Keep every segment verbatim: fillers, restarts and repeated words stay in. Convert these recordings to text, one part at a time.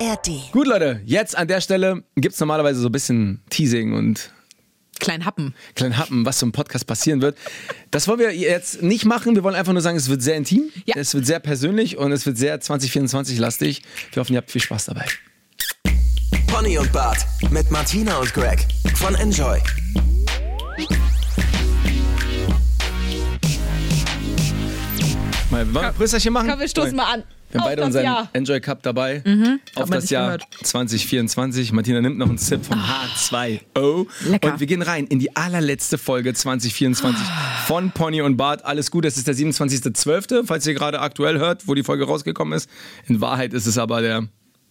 R D. Gut, Leute, jetzt an der Stelle gibt es normalerweise so ein bisschen Teasing und Klein Happen. Klein Happen, was so im Podcast passieren wird. Das wollen wir jetzt nicht machen. Wir wollen einfach nur sagen, es wird sehr intim, ja. es wird sehr persönlich und es wird sehr zwanzig vierundzwanzig lastig. Wir hoffen, ihr habt viel Spaß dabei. Pony und Bart mit Martina und Greg von Enjoy. Mal, wollen wir ein Prösterchen machen? Komm, wir stoßen mal an. Wir haben beide unseren Jahr. Enjoy Cup dabei. Mhm, auf das Jahr gehört. zwanzig vierundzwanzig. Martina nimmt noch einen Sip vom H zwei O. Lecker. Und wir gehen rein in die allerletzte Folge zwanzig vierundzwanzig von Pony und Bart. Alles gut, es ist der siebenundzwanzigster zwölfte, falls ihr gerade aktuell hört, wo die Folge rausgekommen ist. In Wahrheit ist es aber der...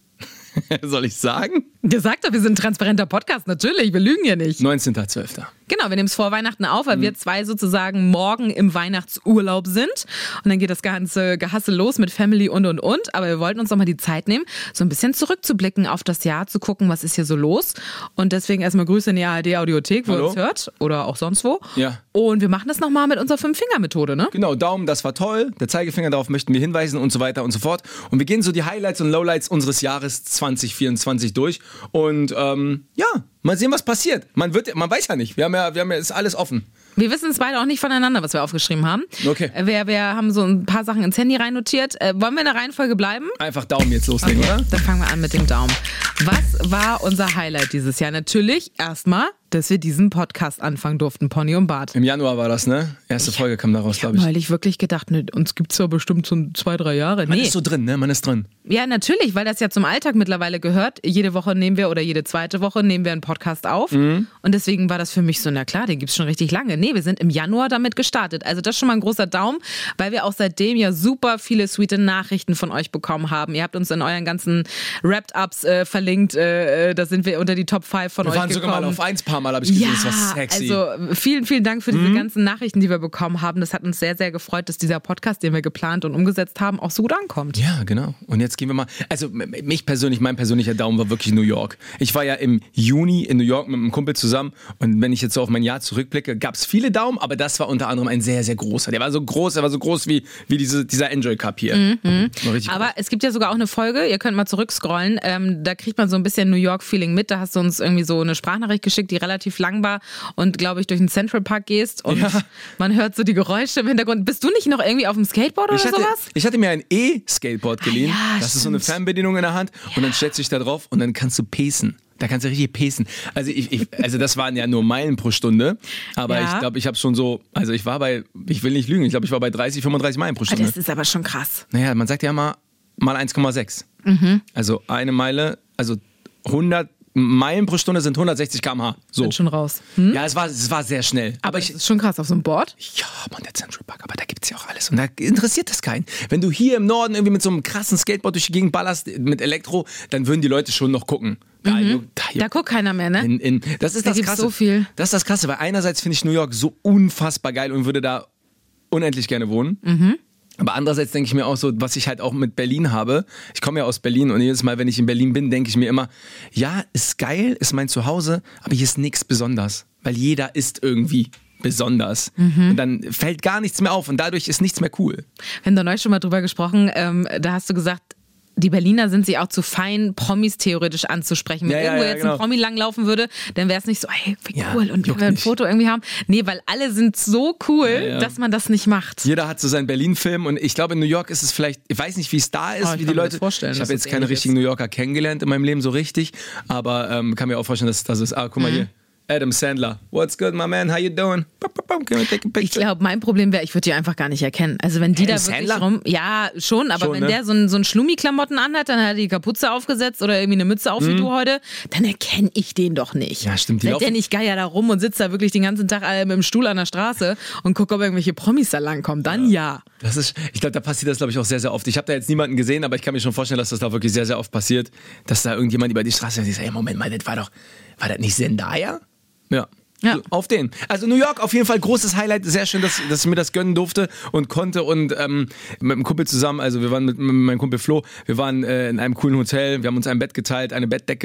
Soll ich sagen? Der sagt doch, wir sind ein transparenter Podcast. Natürlich, wir lügen ja nicht. neunzehnter zwölfter Genau, wir nehmen es vor Weihnachten auf, weil mhm. wir zwei sozusagen morgen im Weihnachtsurlaub sind. Und dann geht das ganze Gehassel los mit Family und, und, und. Aber wir wollten uns nochmal die Zeit nehmen, so ein bisschen zurückzublicken auf das Jahr, zu gucken, was ist hier so los. Und deswegen erstmal Grüße in die A R D-Audiothek, wo ihr uns hört. Oder auch sonst wo. Ja. Und wir machen das nochmal mit unserer Fünf-Finger-Methode, ne? Genau, Daumen, das war toll. Der Zeigefinger, darauf möchten wir hinweisen und so weiter und so fort. Und wir gehen so die Highlights und Lowlights unseres Jahres zwanzig vierundzwanzig durch. Und ähm, ja, mal sehen, was passiert. Man wird, man weiß ja nicht. Wir haben ja, wir haben ja, ist alles offen. Wir wissen es beide auch nicht voneinander, was wir aufgeschrieben haben. Okay. Wir, wir haben so ein paar Sachen ins Handy reinnotiert. Äh, wollen wir in der Reihenfolge bleiben? Einfach Daumen jetzt loslegen, Okay, oder? Dann fangen wir an mit dem Daumen. Was war unser Highlight dieses Jahr? Natürlich erstmal, dass wir diesen Podcast anfangen durften, Pony und Bart. Im Januar war das, ne? Erste Folge kam daraus, glaube ich. Weil ich wirklich gedacht, ne, uns gibt es ja bestimmt so zwei, drei Jahre. Man Nee. ist so drin, ne? Man ist drin. Ja, natürlich, weil das ja zum Alltag mittlerweile gehört. Jede Woche nehmen wir oder jede zweite Woche nehmen wir einen Podcast auf. Mhm. Und deswegen war das für mich so, na klar, den gibt's schon richtig lange. Nee, wir sind im Januar damit gestartet. Also das ist schon mal ein großer Daumen, weil wir auch seitdem ja super viele sweete Nachrichten von euch bekommen haben. Ihr habt uns in euren ganzen Wrapped-Ups äh, verlinkt. Äh, da sind wir unter die Top fünf von wir euch gekommen. Wir waren sogar mal auf eins paar Mal, habe ich gesehen. Ja, das war sexy. also vielen, vielen Dank für diese Mhm. ganzen Nachrichten, die wir bekommen haben. Das hat uns sehr, sehr gefreut, dass dieser Podcast, den wir geplant und umgesetzt haben, auch so gut ankommt. Ja, genau. Und jetzt gehen wir mal, also mich persönlich, mein persönlicher Daumen war wirklich New York. Ich war ja im Juni in New York mit einem Kumpel zusammen und wenn ich jetzt so auf mein Jahr zurückblicke, gab es viele Daumen, aber das war unter anderem ein sehr, sehr großer. Der war so groß, der war so groß wie, wie diese, dieser Enjoy Cup hier. Mhm. War Aber groß. es gibt ja sogar auch eine Folge, ihr könnt mal zurückscrollen, ähm, da kriegt man so ein bisschen New York-Feeling mit. Da hast du uns irgendwie so eine Sprachnachricht geschickt, die relativ lang war und, glaube ich, durch den Central Park gehst und Ja. man hört so die Geräusche im Hintergrund. Bist du nicht noch irgendwie auf dem Skateboard oder Ich hatte, sowas? ich hatte mir ein E-Skateboard geliehen. Ah, ja, das ist so eine stimmt. Fernbedienung in der Hand und dann stellst du dich da drauf und dann kannst du pacen. Da kannst du richtig pacen. Also, ich, ich, also das waren ja nur Meilen pro Stunde, aber Ja. ich glaube, ich habe schon so, also ich war bei, ich will nicht lügen, ich glaube, ich war bei dreißig, fünfunddreißig Meilen pro Ah, Stunde. das ist aber schon krass. Naja, man sagt ja mal, mal eins Komma sechs. Mhm. Also eine Meile, also hundert Meilen pro Stunde sind hundertsechzig Kilometer pro Stunde. So. Bin schon raus. Hm? Ja, es war, es war sehr schnell. Aber Aber das ich, ist schon krass auf so einem Board. ja, Mann, der Central Park, aber da gibt's ja auch alles. Und da interessiert das keinen. Wenn du hier im Norden irgendwie mit so einem krassen Skateboard durch die Gegend ballerst, mit Elektro, dann würden die Leute schon noch gucken. Da, Mhm. da, Da guckt keiner mehr, ne? in, in, das ist Da das gibt's Krasse. so viel. Das ist das Krasse, weil einerseits finde ich New York so unfassbar geil und würde da unendlich gerne wohnen. Mhm. Aber andererseits denke ich mir auch so, was ich halt auch mit Berlin habe. Ich komme ja aus Berlin und jedes Mal, wenn ich in Berlin bin, denke ich mir immer, ja, ist geil, ist mein Zuhause, aber hier ist nichts besonders. Weil jeder ist irgendwie besonders. Mhm. Und dann fällt gar nichts mehr auf und dadurch ist nichts mehr cool. Wir haben da neulich schon mal drüber gesprochen. Ähm, da hast du gesagt, die Berliner sind sie auch zu fein, Promis theoretisch anzusprechen. Wenn Ja, ja, irgendwo ja, jetzt genau. ein Promi langlaufen würde, dann wäre es nicht so, hey, wie Ja, cool und juckt wir ein nicht. Foto irgendwie haben. Nee, weil alle sind so cool, Ja, ja. dass man das nicht macht. Jeder hat so seinen Berlin-Film und ich glaube, in New York ist es vielleicht, ich weiß nicht, wie es da ist, Oh, ich wie kann die mir Leute. das vorstellen, ich dass habe es jetzt keine ähnlich richtigen ist. New Yorker kennengelernt in meinem Leben so richtig, aber ähm, kann mir auch vorstellen, dass es das ist. Ah, guck mal Mhm. hier. Adam Sandler. What's good, my man? How you doing? Can we take a Ich picture? glaube, mein Problem wäre, ich würde die einfach gar nicht erkennen. Also wenn die Adam da wirklich Sandler? rum... Ja, schon, aber Schon, wenn ne? der so ein, so ein Schlummi-Klamotten anhat, dann hat er die Kapuze aufgesetzt oder irgendwie eine Mütze auf wie du heute, dann erkenne ich den doch nicht. Mhm. Ja, stimmt, die Seid der laufen- nicht geier da rum und sitzt da wirklich den ganzen Tag äh, mit dem Stuhl an der Straße und guckt, ob irgendwelche Promis da langkommen. Dann ja. Das ist, ich glaube, da passiert das, glaube ich, auch sehr, sehr oft. Ich habe da jetzt niemanden gesehen, aber ich kann mir schon vorstellen, dass das da wirklich sehr, sehr oft passiert, dass da irgendjemand über die Straße und sagt, hey, Moment mal, das war doch, war das nicht Zendaya? Ja. Ja. So, auf den. Also New York auf jeden Fall großes Highlight. Sehr schön, dass, dass ich mir das gönnen durfte und konnte und ähm, mit einem Kumpel zusammen, also wir waren mit, mit meinem Kumpel Flo, wir waren äh, in einem coolen Hotel, wir haben uns ein Bett geteilt, eine Bettdecke.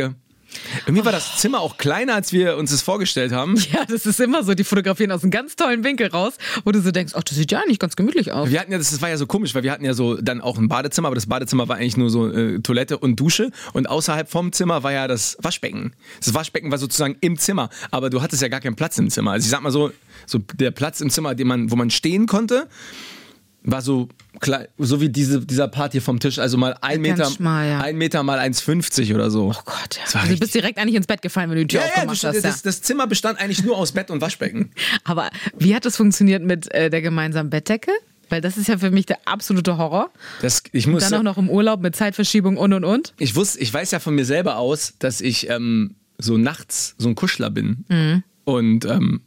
Irgendwie war das Zimmer auch kleiner, als wir uns das vorgestellt haben. Ja, das ist immer so, die fotografieren aus einem ganz tollen Winkel raus, wo du so denkst, ach, das sieht ja eigentlich ganz gemütlich aus. Wir hatten ja, das war ja so komisch, weil wir hatten ja so dann auch ein Badezimmer, aber das Badezimmer war eigentlich nur so äh, Toilette und Dusche und außerhalb vom Zimmer war ja das Waschbecken. Das Waschbecken war sozusagen im Zimmer, aber du hattest ja gar keinen Platz im Zimmer. Also ich sag mal so, so der Platz im Zimmer, den man, wo man stehen konnte, war so klein, so wie diese, dieser Part hier vom Tisch, also mal ein Ganz Meter, schmal, ja. ein Meter mal eins fünfzig oder so. Oh Gott, Das war also du richtig- bist direkt eigentlich ins Bett gefallen, wenn du die Tür Ja, ja, aufgemacht das, hast. das, das Zimmer bestand eigentlich nur aus Bett und Waschbecken. Aber wie hat das funktioniert mit äh, der gemeinsamen Bettdecke? Weil das ist ja für mich der absolute Horror. Das, ich muss, Dann auch noch im Urlaub mit Zeitverschiebung und und und. ich wusste, ich weiß ja von mir selber aus, dass ich ähm, so nachts so ein Kuschler bin. Mhm. Und ähm,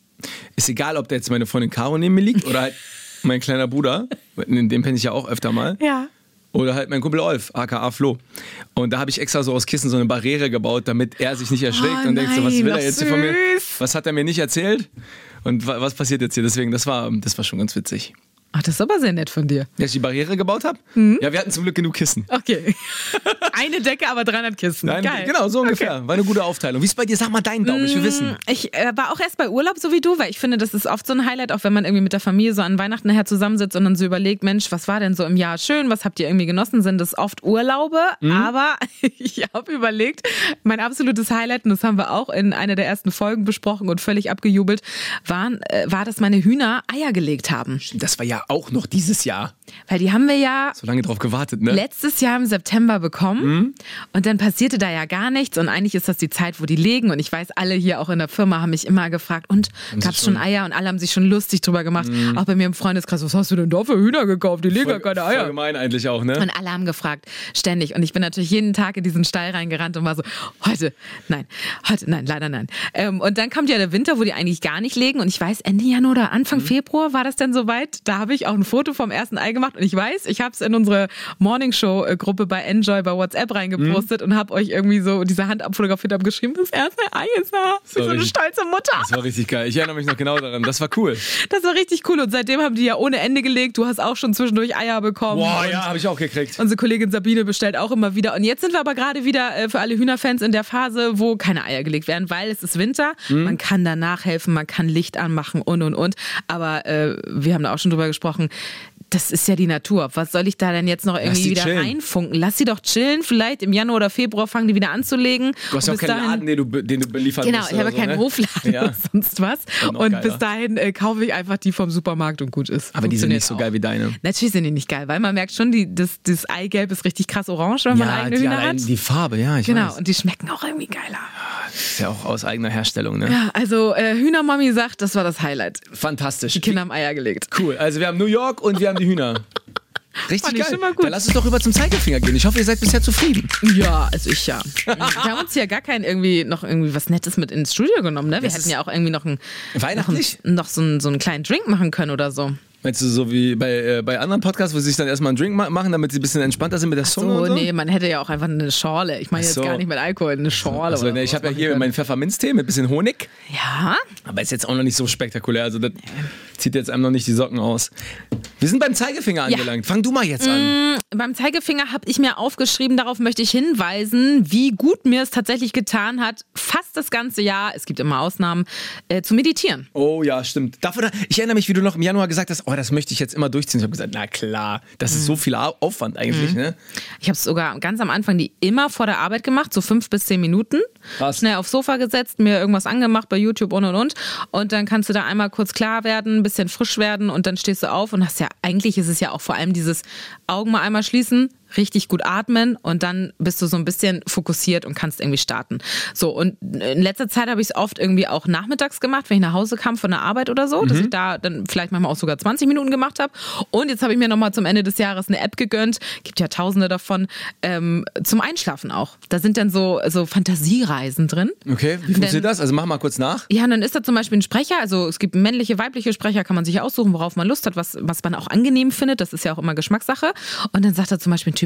ist egal, ob da jetzt meine Freundin Caro neben mir liegt oder halt mein kleiner Bruder, in dem penne ich ja auch öfter mal. Ja. Oder halt mein Kumpel Olf, aka Flo. Und da habe ich extra so aus Kissen so eine Barriere gebaut, damit er sich nicht erschreckt Oh und denkt so, was nein, will er doch jetzt hier von mir? süß. Was hat er mir nicht erzählt? Und wa- was passiert jetzt hier? Deswegen, das war, das war schon ganz witzig. Ach, das ist aber sehr nett von dir. Dass ich die Barriere gebaut habe? Mhm. Ja, wir hatten zum Glück genug Kissen. Okay. Eine Decke, aber dreihundert Kissen. Nein, Geil. genau, so ungefähr. War eine gute Aufteilung. Wie ist bei dir? Sag mal deinen Daumen, ich will wissen. Ich äh, war auch erst bei Urlaub, so wie du, weil ich finde, das ist oft so ein Highlight, auch wenn man irgendwie mit der Familie so an Weihnachten nachher zusammensitzt und dann so überlegt, Mensch, was war denn so im Jahr schön, was habt ihr irgendwie genossen, sind das oft Urlaube, aber ich habe überlegt, mein absolutes Highlight, und das haben wir auch in einer der ersten Folgen besprochen und völlig abgejubelt, waren, äh, war, dass meine Hühner Eier gelegt haben. Das war ja auch noch dieses Jahr. Weil die haben wir ja So lange drauf gewartet, ne? letztes Jahr im September bekommen Mhm. und dann passierte da ja gar nichts und eigentlich ist das die Zeit, wo die legen und ich weiß, alle hier auch in der Firma haben mich immer gefragt und gab's schon Eier und alle haben sich schon lustig drüber gemacht. Auch bei mir im Freundeskreis, was hast du denn da für Hühner gekauft? Die legen ja keine Voll Eier. gemein eigentlich auch, ne? Und alle haben gefragt, ständig. Und ich bin natürlich jeden Tag in diesen Stall reingerannt und war so, heute, nein, heute, nein, leider nein. Ähm, und dann kommt ja der Winter, wo die eigentlich gar nicht legen. Und ich weiß, Ende Januar oder Anfang Februar war das denn soweit. Da habe ich auch ein Foto vom ersten Ei gemacht. Und ich weiß, ich habe es in unsere Morningshow-Gruppe bei Enjoy bei WhatsApp reingepostet und habe euch irgendwie so diese Hand abfotografiert, habe geschrieben, das erste Ei ist da. Wie so eine richtig- stolze Mutter. Das war richtig geil. Ich erinnere mich noch genau daran. Das war cool. Das war richtig cool. Und seitdem haben die ja ohne Ende gelegt. Du hast auch schon zwischendurch Eier bekommen. Boah, Und ja, habe ich auch gekriegt. unsere Kollegin Sabine bestellt auch immer wieder. Und jetzt sind wir aber gerade wieder äh, für alle Hühnerfans in der Phase, wo keine Eier gelegt werden, weil es ist Winter. Mhm. Man kann da nachhelfen, man kann Licht anmachen und und und. Aber äh, wir haben da auch schon drüber gesprochen. Das ist ja die Natur. Was soll ich da denn jetzt noch irgendwie die wieder chillen. reinfunken? Lass sie doch chillen. Vielleicht im Januar oder Februar fangen die wieder an zu legen. Du hast ja Und auch bis keinen dahin- Laden, den du, be- den du beliefern Genau, musst. ich habe oder so, keinen ne? Hofladen Ja. oder sonst was. Dann noch Und geiler. bis dahin äh, kaufe ich einfach die vom Supermarkt und gut ist. Aber die sind Funktioniert nicht so auch. geil wie deine. Natürlich sind die nicht geil, weil man merkt schon, die, das, das Eigelb ist richtig krass orange, wenn man eigene die, Hühner allein hat. die Farbe, ja, ich Genau, weiß. und die schmecken auch irgendwie geiler. Ist ja auch aus eigener Herstellung, ne? Ja, also äh, Hühnermami sagt, das war das Highlight. Fantastisch. Die Kinder haben Eier gelegt. Cool. Also wir haben New York und wir haben die Hühner. Richtig Fand ich geil. schon mal gut. Dann lass uns doch rüber zum Zeigefinger gehen. Ich hoffe, ihr seid bisher zufrieden. Ja, also ich ja. Wir haben uns ja gar kein irgendwie noch irgendwie was Nettes mit ins Studio genommen, ne? Wir Das hätten ist ja auch irgendwie noch, ein, noch, ein, Weihnachtlich? noch so, einen, so einen kleinen Drink machen können oder so. Meinst du so wie bei, äh, bei anderen Podcasts, wo sie sich dann erstmal einen Drink ma- machen, damit sie ein bisschen entspannter sind mit der Zunge So, und so? nee, man hätte ja auch einfach eine Schorle. Ich meine Ach jetzt so. gar nicht mit Alkohol, eine Schorle. Also, oder ne, ich sowas habe ja machen hier können. meinen Pfefferminztee mit bisschen Honig, Ja, aber ist jetzt auch noch nicht so spektakulär. Also das zieht jetzt einem noch nicht die Socken aus. Wir sind beim Zeigefinger Ja. angelangt. Fang du mal jetzt an. beim Zeigefinger habe ich mir aufgeschrieben, darauf möchte ich hinweisen, wie gut mir es tatsächlich getan hat, fast das ganze Jahr, es gibt immer Ausnahmen, äh, zu meditieren. Oh ja, stimmt. Davon, ich erinnere mich, wie du noch im Januar gesagt hast, oh, das möchte ich jetzt immer durchziehen. Ich habe gesagt, na klar, das ist so viel Au- Aufwand eigentlich, ne? Ich habe es sogar ganz am Anfang die immer vor der Arbeit gemacht, so fünf bis zehn Minuten. Krass. Schnell aufs Sofa gesetzt, mir irgendwas angemacht bei YouTube und und und. Und dann kannst du da einmal kurz klar werden, ein bisschen frisch werden und dann stehst du auf und hast ja, eigentlich ist es ja auch vor allem dieses Augen mal einmal schließen, richtig gut atmen und dann bist du so ein bisschen fokussiert und kannst irgendwie starten. So, und in letzter Zeit habe ich es oft irgendwie auch nachmittags gemacht, wenn ich nach Hause kam von der Arbeit oder so, dass ich da dann vielleicht manchmal auch sogar zwanzig Minuten gemacht habe. Und jetzt habe ich mir nochmal zum Ende des Jahres eine App gegönnt, gibt ja tausende davon, ähm, zum Einschlafen auch. Da sind dann so, so Fantasiereisen drin. Okay, wie funktioniert das? Also mach mal kurz nach. Ja, und dann ist da zum Beispiel ein Sprecher, also es gibt männliche, weibliche Sprecher, kann man sich aussuchen, worauf man Lust hat, was, was man auch angenehm findet, das ist ja auch immer Geschmackssache. Und dann sagt da zum Beispiel ein Typ,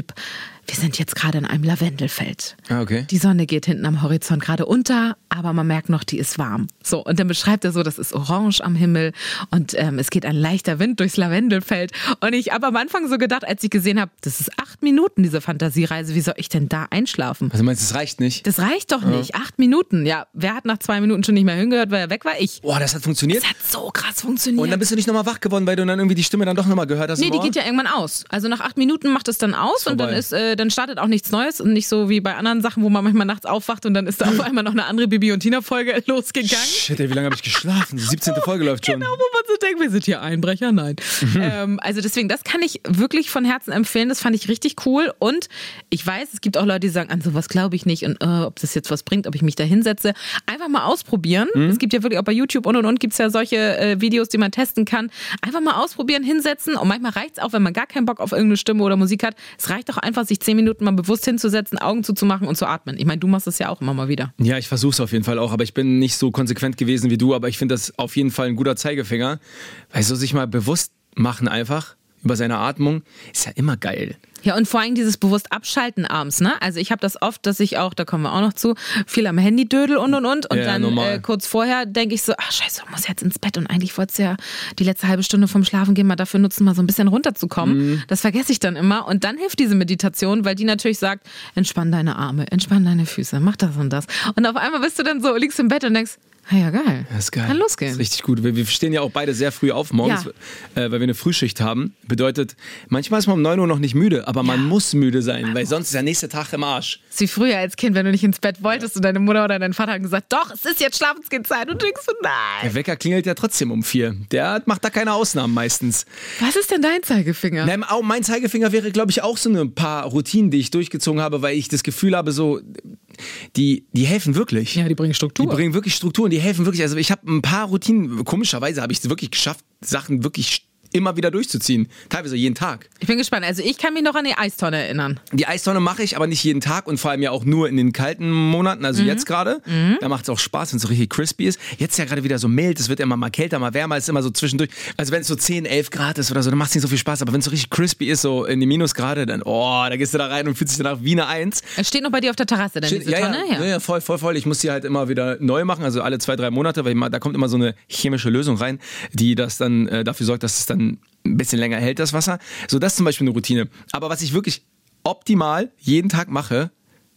Typ, wir sind jetzt gerade in einem Lavendelfeld. Ah, okay. Die Sonne geht hinten am Horizont gerade unter, aber man merkt noch, die ist warm. So, und dann beschreibt er so, das ist orange am Himmel und ähm, es geht ein leichter Wind durchs Lavendelfeld. Und ich habe am Anfang so gedacht, als ich gesehen habe, das ist acht Minuten, diese Fantasiereise, wie soll ich denn da einschlafen? Also meinst du, das reicht nicht? Das reicht doch nicht. Acht Minuten. Ja, wer hat nach zwei Minuten schon nicht mehr hingehört, weil er weg war? Ich. Boah, das hat funktioniert? Das hat so krass funktioniert. Und dann bist du nicht nochmal wach geworden, weil du dann irgendwie die Stimme dann doch nochmal gehört hast? Nee, im die Ohr? geht ja irgendwann aus. Also nach acht Minuten macht es dann aus und dann vorbei. ist, äh, dann startet auch nichts Neues und nicht so wie bei anderen Sachen, wo man manchmal nachts aufwacht und dann ist da auf einmal noch eine andere Bibi und Tina-Folge losgegangen. Shit, ey, wie lange habe ich geschlafen? Die siebzehnte Folge läuft schon. Genau, wo man so denkt, wir sind hier Einbrecher, nein. ähm, also deswegen, das kann ich wirklich von Herzen empfehlen, das fand ich richtig cool und ich weiß, es gibt auch Leute, die sagen, an sowas glaube ich nicht und äh, ob das jetzt was bringt, ob ich mich da hinsetze. Einfach mal ausprobieren. Mhm. Es gibt ja wirklich auch bei YouTube und und und gibt es ja solche äh, Videos, die man testen kann. Einfach mal ausprobieren, hinsetzen und manchmal reicht es auch, wenn man gar keinen Bock auf irgendeine Stimme oder Musik hat. Es reicht auch einfach, sich zehn Minuten mal bewusst hinzusetzen, Augen zuzumachen und zu atmen. Ich meine, du machst das ja auch immer mal wieder. Ja, ich versuche es auf jeden Fall auch, aber ich bin nicht so konsequent gewesen wie du, aber ich finde das auf jeden Fall ein guter Zeigefinger. Weil so sich mal bewusst machen einfach über seine Atmung ist ja immer geil. Ja, und vor allem dieses bewusst Abschalten abends, ne? Also ich habe das oft, dass ich auch, da kommen wir auch noch zu, viel am Handy dödel und und und. Und ja, dann äh, kurz vorher denke ich so, ach scheiße, du musst jetzt ins Bett. Und eigentlich wolltest du ja die letzte halbe Stunde vom Schlafen gehen mal dafür nutzen, mal so ein bisschen runterzukommen. Mhm. Das vergesse ich dann immer. Und dann hilft diese Meditation, weil die natürlich sagt, entspann deine Arme, entspann deine Füße, mach das und das. Und auf einmal bist du dann so, liegst im Bett und denkst, ah ja, geil. Das ist geil. Kann losgehen. Das ist richtig gut. Wir, wir stehen ja auch beide sehr früh auf morgens, ja. äh, weil wir eine Frühschicht haben. Bedeutet, manchmal ist man um neun Uhr noch nicht müde, aber man ja. muss müde sein, weil sonst ist der nächste Tag im Arsch. Das ist wie früher als Kind, wenn du nicht ins Bett wolltest und deine Mutter oder dein Vater haben gesagt, doch, es ist jetzt Schlafensgehzeit und du denkst so, nein. Der Wecker klingelt ja trotzdem um vier. Der macht da keine Ausnahmen meistens. Was ist denn dein Zeigefinger? Na, mein Zeigefinger wäre, glaube ich, auch so ein paar Routinen, die ich durchgezogen habe, weil ich das Gefühl habe, so, die, die helfen wirklich. Ja, die bringen Struktur. Die bringen wirklich Struktur und die helfen wirklich. Also ich habe ein paar Routinen, komischerweise habe ich es wirklich geschafft, Sachen wirklich immer wieder durchzuziehen. Teilweise jeden Tag. Ich bin gespannt. Also ich kann mich noch an die Eistonne erinnern. Die Eistonne mache ich, aber nicht jeden Tag und vor allem ja auch nur in den kalten Monaten, also mhm. jetzt gerade. Mhm. Da macht es auch Spaß, wenn es so richtig crispy ist. Jetzt ist ja gerade wieder so mild, es wird immer mal kälter, mal wärmer, es ist immer so zwischendurch. Also wenn es so zehn, elf Grad ist oder so, dann macht es nicht so viel Spaß. Aber wenn es so richtig crispy ist, so in die Minusgrade, dann, oh, da gehst du da rein und fühlst dich danach wie eine Eins. Es steht noch bei dir auf der Terrasse, dann steht, diese ja, Tonne? Ja, ja, ja, voll, voll, voll. Ich muss die halt immer wieder neu machen, also alle zwei, drei Monate, weil da kommt immer so eine chemische Lösung rein, die das dann äh, dafür sorgt, dass es dann ein bisschen länger hält, das Wasser. So, das ist zum Beispiel eine Routine. Aber was ich wirklich optimal jeden Tag mache,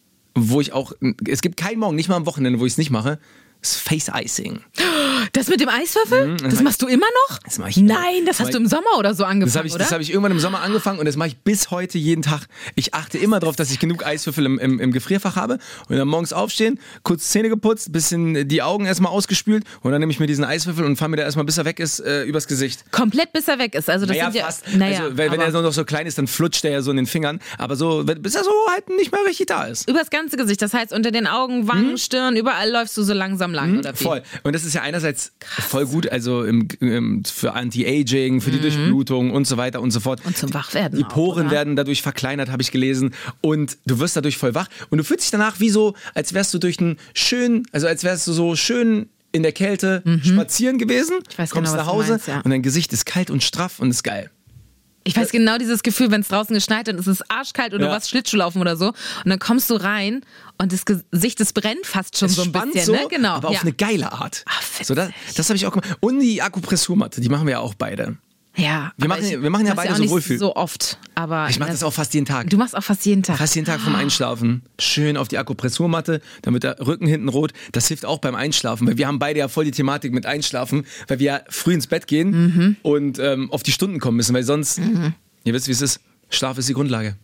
wo ich auch, es gibt keinen Morgen, nicht mal am Wochenende, wo ich es nicht mache, ist Face Icing. Das mit dem Eiswürfel? Mhm, das, das machst du immer noch? Das mach ich Nein, das hast du im Sommer oder so angefangen, das hab ich, oder? Das habe ich irgendwann im Sommer angefangen und das mache ich bis heute jeden Tag. Ich achte immer darauf, dass ich genug Eiswürfel im, im, im Gefrierfach habe und dann morgens aufstehen, kurz Zähne geputzt, bisschen die Augen erstmal ausgespült und dann nehme ich mir diesen Eiswürfel und fahre mir da erstmal, bis er weg ist, äh, übers Gesicht. Komplett bis er weg ist? Also das naja, sind ja, fast. Naja, also, wenn, wenn er noch so klein ist, dann flutscht er ja so in den Fingern. Aber so, bis er so halt nicht mehr richtig da ist. Übers ganze Gesicht, das heißt unter den Augen, Wangen, hm? Stirn, überall läufst du so langsam lang, hm? oder wie? Voll. Und das ist ja einerseits Krass. voll gut, also im, im, für Anti-Aging, für die mhm. Durchblutung und so weiter und so fort. Und zum Wachwerden. Die Poren auch, werden dadurch verkleinert, habe ich gelesen. Und du wirst dadurch voll wach. Und du fühlst dich danach wie so, als wärst du durch einen schönen, also als wärst du so schön in der Kälte mhm. spazieren gewesen. Ich weiß kommst genau, nach Hause meinst, ja. und dein Gesicht ist kalt und straff und ist geil. Ich weiß genau dieses Gefühl, wenn es draußen geschneit hat, es ist arschkalt oder ja. du warst Schlittschuhlaufen oder so und dann kommst du rein und das Gesicht, das brennt fast schon es so ein bisschen, so, ne? Genau. Aber ja. auf eine geile Art. Ach, so, das das habe ich auch gemacht. Und die Akupressurmatte, die machen wir ja auch beide. Ja, wir machen, ich, wir machen ja beide ja so Wohlfühl. So oft, aber ich mache das auch fast jeden Tag. Du machst auch fast jeden Tag. Fast jeden Tag vom Einschlafen. Schön auf die Akupressurmatte, dann wird der Rücken hinten rot. Das hilft auch beim Einschlafen, weil wir haben beide ja voll die Thematik mit Einschlafen, weil wir ja früh ins Bett gehen mhm. und ähm, auf die Stunden kommen müssen, weil sonst, mhm. ihr wisst, wie es ist, Schlaf ist die Grundlage.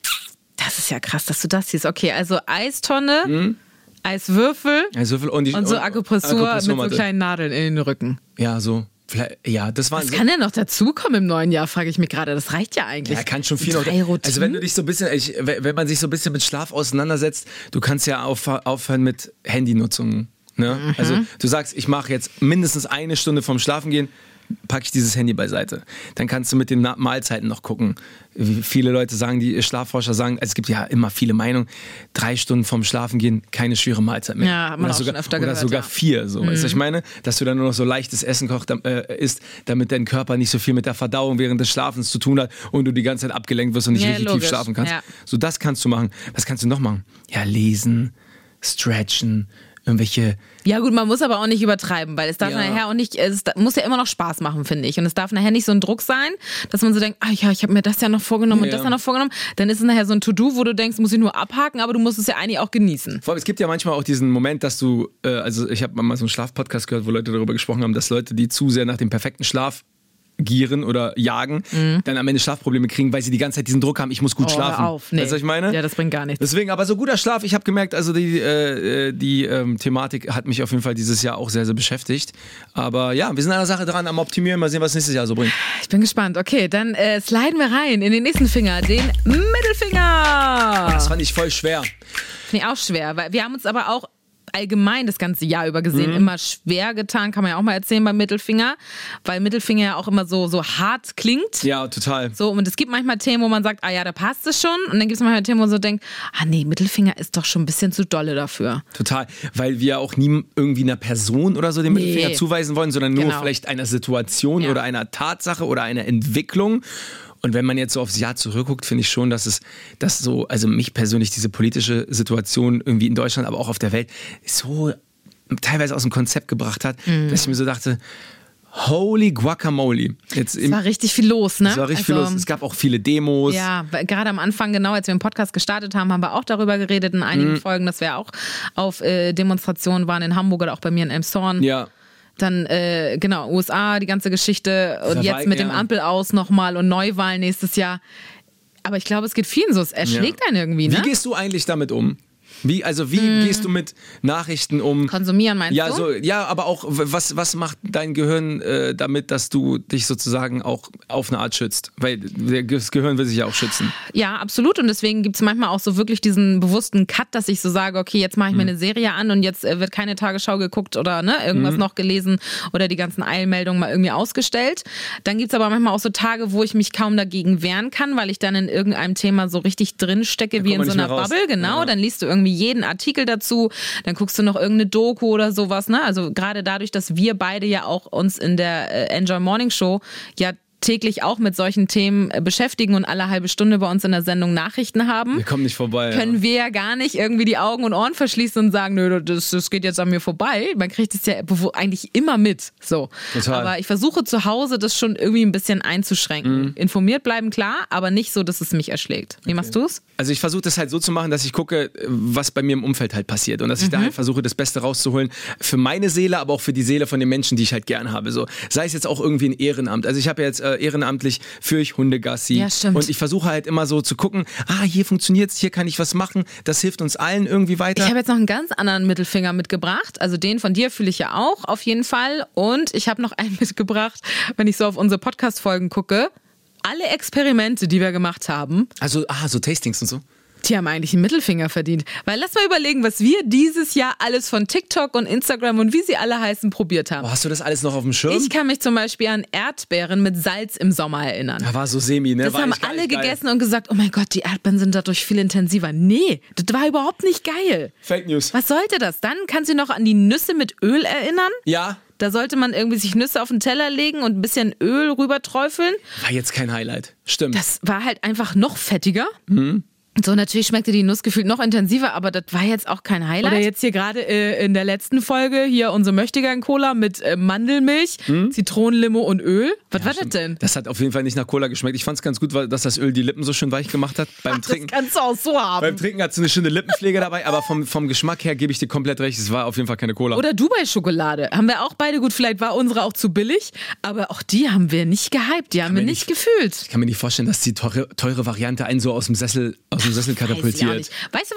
Das ist ja krass, dass du das siehst. Okay, also Eistonne, mhm. Eiswürfel, Eiswürfel und, die, und so Akupressur, Akupressur mit so kleinen Nadeln in den Rücken. Ja, so. Ja, das war Was kann denn noch dazukommen im neuen Jahr, frage ich mich gerade. Das reicht ja eigentlich. Ja, kann schon viel noch. Also wenn du dich so ein bisschen, ich, wenn man sich so ein bisschen mit Schlaf auseinandersetzt, du kannst ja auf, aufhören mit Handynutzung. Ne? Mhm. Also du sagst, ich mache jetzt mindestens eine Stunde vorm Schlafen gehen, packe ich dieses Handy beiseite. Dann kannst du mit den Na- Mahlzeiten noch gucken. Wie viele Leute sagen, die Schlafforscher sagen, also es gibt ja immer viele Meinungen, drei Stunden vorm Schlafen gehen, keine schwere Mahlzeit mehr. Ja, hat man oder auch sogar, schon öfter oder gehört, sogar ja. vier. So. Mhm. Weißt du, was ich meine? Dass du dann nur noch so leichtes Essen kocht, äh, isst, damit dein Körper nicht so viel mit der Verdauung während des Schlafens zu tun hat und du die ganze Zeit abgelenkt wirst und nicht Ja, richtig logisch. tief schlafen kannst. Ja. So, das kannst du machen. Was kannst du noch machen? Ja, lesen, stretchen, irgendwelche... Ja gut, man muss aber auch nicht übertreiben, weil es darf Ja. nachher auch nicht, es da- muss ja immer noch Spaß machen, finde ich. Und es darf nachher nicht so ein Druck sein, dass man so denkt, ah ja, ich habe mir das ja noch vorgenommen Ja, und das ja. ja noch vorgenommen. Dann ist es nachher so ein To-Do, wo du denkst, muss ich nur abhaken, aber du musst es ja eigentlich auch genießen. Vor allem, es gibt ja manchmal auch diesen Moment, dass du, äh, also ich habe mal so einen Schlafpodcast gehört, wo Leute darüber gesprochen haben, dass Leute, die zu sehr nach dem perfekten Schlaf gieren oder jagen, Mhm. dann am Ende Schlafprobleme kriegen, weil sie die ganze Zeit diesen Druck haben, ich muss gut Oh, schlafen. hör auf. Nee. Weißt du, was ich meine? Ja, das bringt gar nichts. Deswegen, aber so guter Schlaf, ich habe gemerkt, also die, äh, äh, die ähm, Thematik hat mich auf jeden Fall dieses Jahr auch sehr, sehr beschäftigt. Aber ja, wir sind an der Sache dran, am Optimieren, mal sehen, was nächstes Jahr so bringt. Ich bin gespannt. Okay, dann äh, sliden wir rein in den nächsten Finger, den Mittelfinger. Das fand ich voll schwer. Finde ich auch schwer, weil wir haben uns aber auch allgemein das ganze Jahr über gesehen Mhm. immer schwer getan, kann man ja auch mal erzählen beim Mittelfinger, weil Mittelfinger ja auch immer so, so hart klingt. Ja, total. So, und es gibt manchmal Themen, wo man sagt, ah ja, da passt es schon. Und dann gibt es manchmal Themen, wo man so denkt, ah nee, Mittelfinger ist doch schon ein bisschen zu dolle dafür. Total, weil wir auch nie irgendwie einer Person oder so den Nee. Mittelfinger zuweisen wollen, sondern nur Genau. vielleicht einer Situation Ja. oder einer Tatsache oder einer Entwicklung. Und wenn man jetzt so aufs Jahr zurückguckt, finde ich schon, dass es, dass so, also mich persönlich diese politische Situation irgendwie in Deutschland, aber auch auf der Welt so teilweise aus dem Konzept gebracht hat, Mhm. dass ich mir so dachte, holy guacamole. Jetzt Es war richtig viel los, ne? es war richtig Also, viel los. Es gab auch viele Demos. Ja, weil gerade am Anfang, genau, als wir den Podcast gestartet haben, haben wir auch darüber geredet in einigen Mhm. Folgen, dass wir auch auf äh, Demonstrationen waren in Hamburg oder auch bei mir in Elmshorn. Ja. Dann, äh, genau, U S A, die ganze Geschichte und Verweigen, jetzt mit dem ja. Ampel aus nochmal und Neuwahlen nächstes Jahr. Aber ich glaube, es geht vielen so, es erschlägt Ja. einen irgendwie, Wie ne? gehst du eigentlich damit um? Wie, also wie gehst du mit Nachrichten um? Konsumieren meinst Ja, du? so, ja, aber auch, w- was, was macht dein Gehirn äh, damit, dass du dich sozusagen auch auf eine Art schützt? Weil das Gehirn will sich ja auch schützen. Ja, absolut. Und deswegen gibt es manchmal auch so wirklich diesen bewussten Cut, dass ich so sage, okay, jetzt mache ich mir eine Serie an und jetzt äh, wird keine Tagesschau geguckt oder ne, irgendwas noch gelesen oder die ganzen Eilmeldungen mal irgendwie ausgestellt. Dann gibt es aber manchmal auch so Tage, wo ich mich kaum dagegen wehren kann, weil ich dann in irgendeinem Thema so richtig drin stecke, wie kommt in man so nicht einer mehr raus. Bubble. Genau, Ja. dann liest du irgendwie jeden Artikel dazu, dann guckst du noch irgendeine Doku oder sowas. Ne? Also gerade dadurch, dass wir beide ja auch uns in der äh, Enjoy Morning Show ja täglich auch mit solchen Themen äh, beschäftigen und alle halbe Stunde bei uns in der Sendung Nachrichten haben, Wir kommen nicht vorbei. können ja. wir ja gar nicht irgendwie die Augen und Ohren verschließen und sagen, nö, das, das geht jetzt an mir vorbei. Man kriegt es ja bewo- eigentlich immer mit. So. Total. Aber ich versuche zu Hause das schon irgendwie ein bisschen einzuschränken. Mhm. Informiert bleiben, klar, aber nicht so, dass es mich erschlägt. Wie machst du's? Also ich versuche das halt so zu machen, dass ich gucke, was bei mir im Umfeld halt passiert und dass ich da halt versuche, das Beste rauszuholen für meine Seele, aber auch für die Seele von den Menschen, die ich halt gern habe. So, sei es jetzt auch irgendwie ein Ehrenamt. Also ich habe ja jetzt äh, ehrenamtlich führe ich Hundegassi Ja, stimmt. und ich versuche halt immer so zu gucken, ah, hier funktioniert's, hier kann ich was machen, das hilft uns allen irgendwie weiter. Ich habe jetzt noch einen ganz anderen Mittelfinger mitgebracht. Also den von dir fühle ich ja auch auf jeden Fall. Und ich habe noch einen mitgebracht, wenn ich so auf unsere Podcast-Folgen gucke. Alle Experimente, die wir gemacht haben, Also, ah, so Tastings und so. die haben eigentlich einen Mittelfinger verdient. Weil lass mal überlegen, was wir dieses Jahr alles von TikTok und Instagram und wie sie alle heißen probiert haben. Oh, hast du das alles noch auf dem Schirm? Ich kann mich zum Beispiel an Erdbeeren mit Salz im Sommer erinnern. Da war so semi, ne? Das war haben echt gar alle nicht geil. gegessen und gesagt, oh mein Gott, die Erdbeeren sind dadurch viel intensiver. Nee, das war überhaupt nicht geil. Fake News. Was sollte das? Dann kannst du dich noch an die Nüsse mit Öl erinnern. Ja, Da sollte man irgendwie sich Nüsse auf den Teller legen und ein bisschen Öl rüber träufeln. war jetzt kein Highlight. Stimmt. Das war halt einfach noch fettiger. Mhm. So, natürlich schmeckte die Nuss gefühlt noch intensiver, aber das war jetzt auch kein Highlight. Oder jetzt hier gerade äh, in der letzten Folge hier unsere Möchtegern-Cola mit äh, Mandelmilch, Zitronenlimo und Öl. Was war das denn? Das hat auf jeden Fall nicht nach Cola geschmeckt. Ich fand es ganz gut, weil dass das Öl die Lippen so schön weich gemacht hat beim Ach, Trinken. das kannst du auch so haben. Beim Trinken hat es eine schöne Lippenpflege dabei, aber vom, vom Geschmack her gebe ich dir komplett recht. Es war auf jeden Fall keine Cola. Oder Dubai-Schokolade. Haben wir auch beide, gut, vielleicht war unsere auch zu billig, aber auch die haben wir nicht gehypt, die haben wir mir nicht gefühlt. Ich kann mir nicht vorstellen, dass die teure, teure Variante einen so aus dem Sessel, aus dem Sessel Weiß ich katapultiert. auch nicht. Weißt du, was ich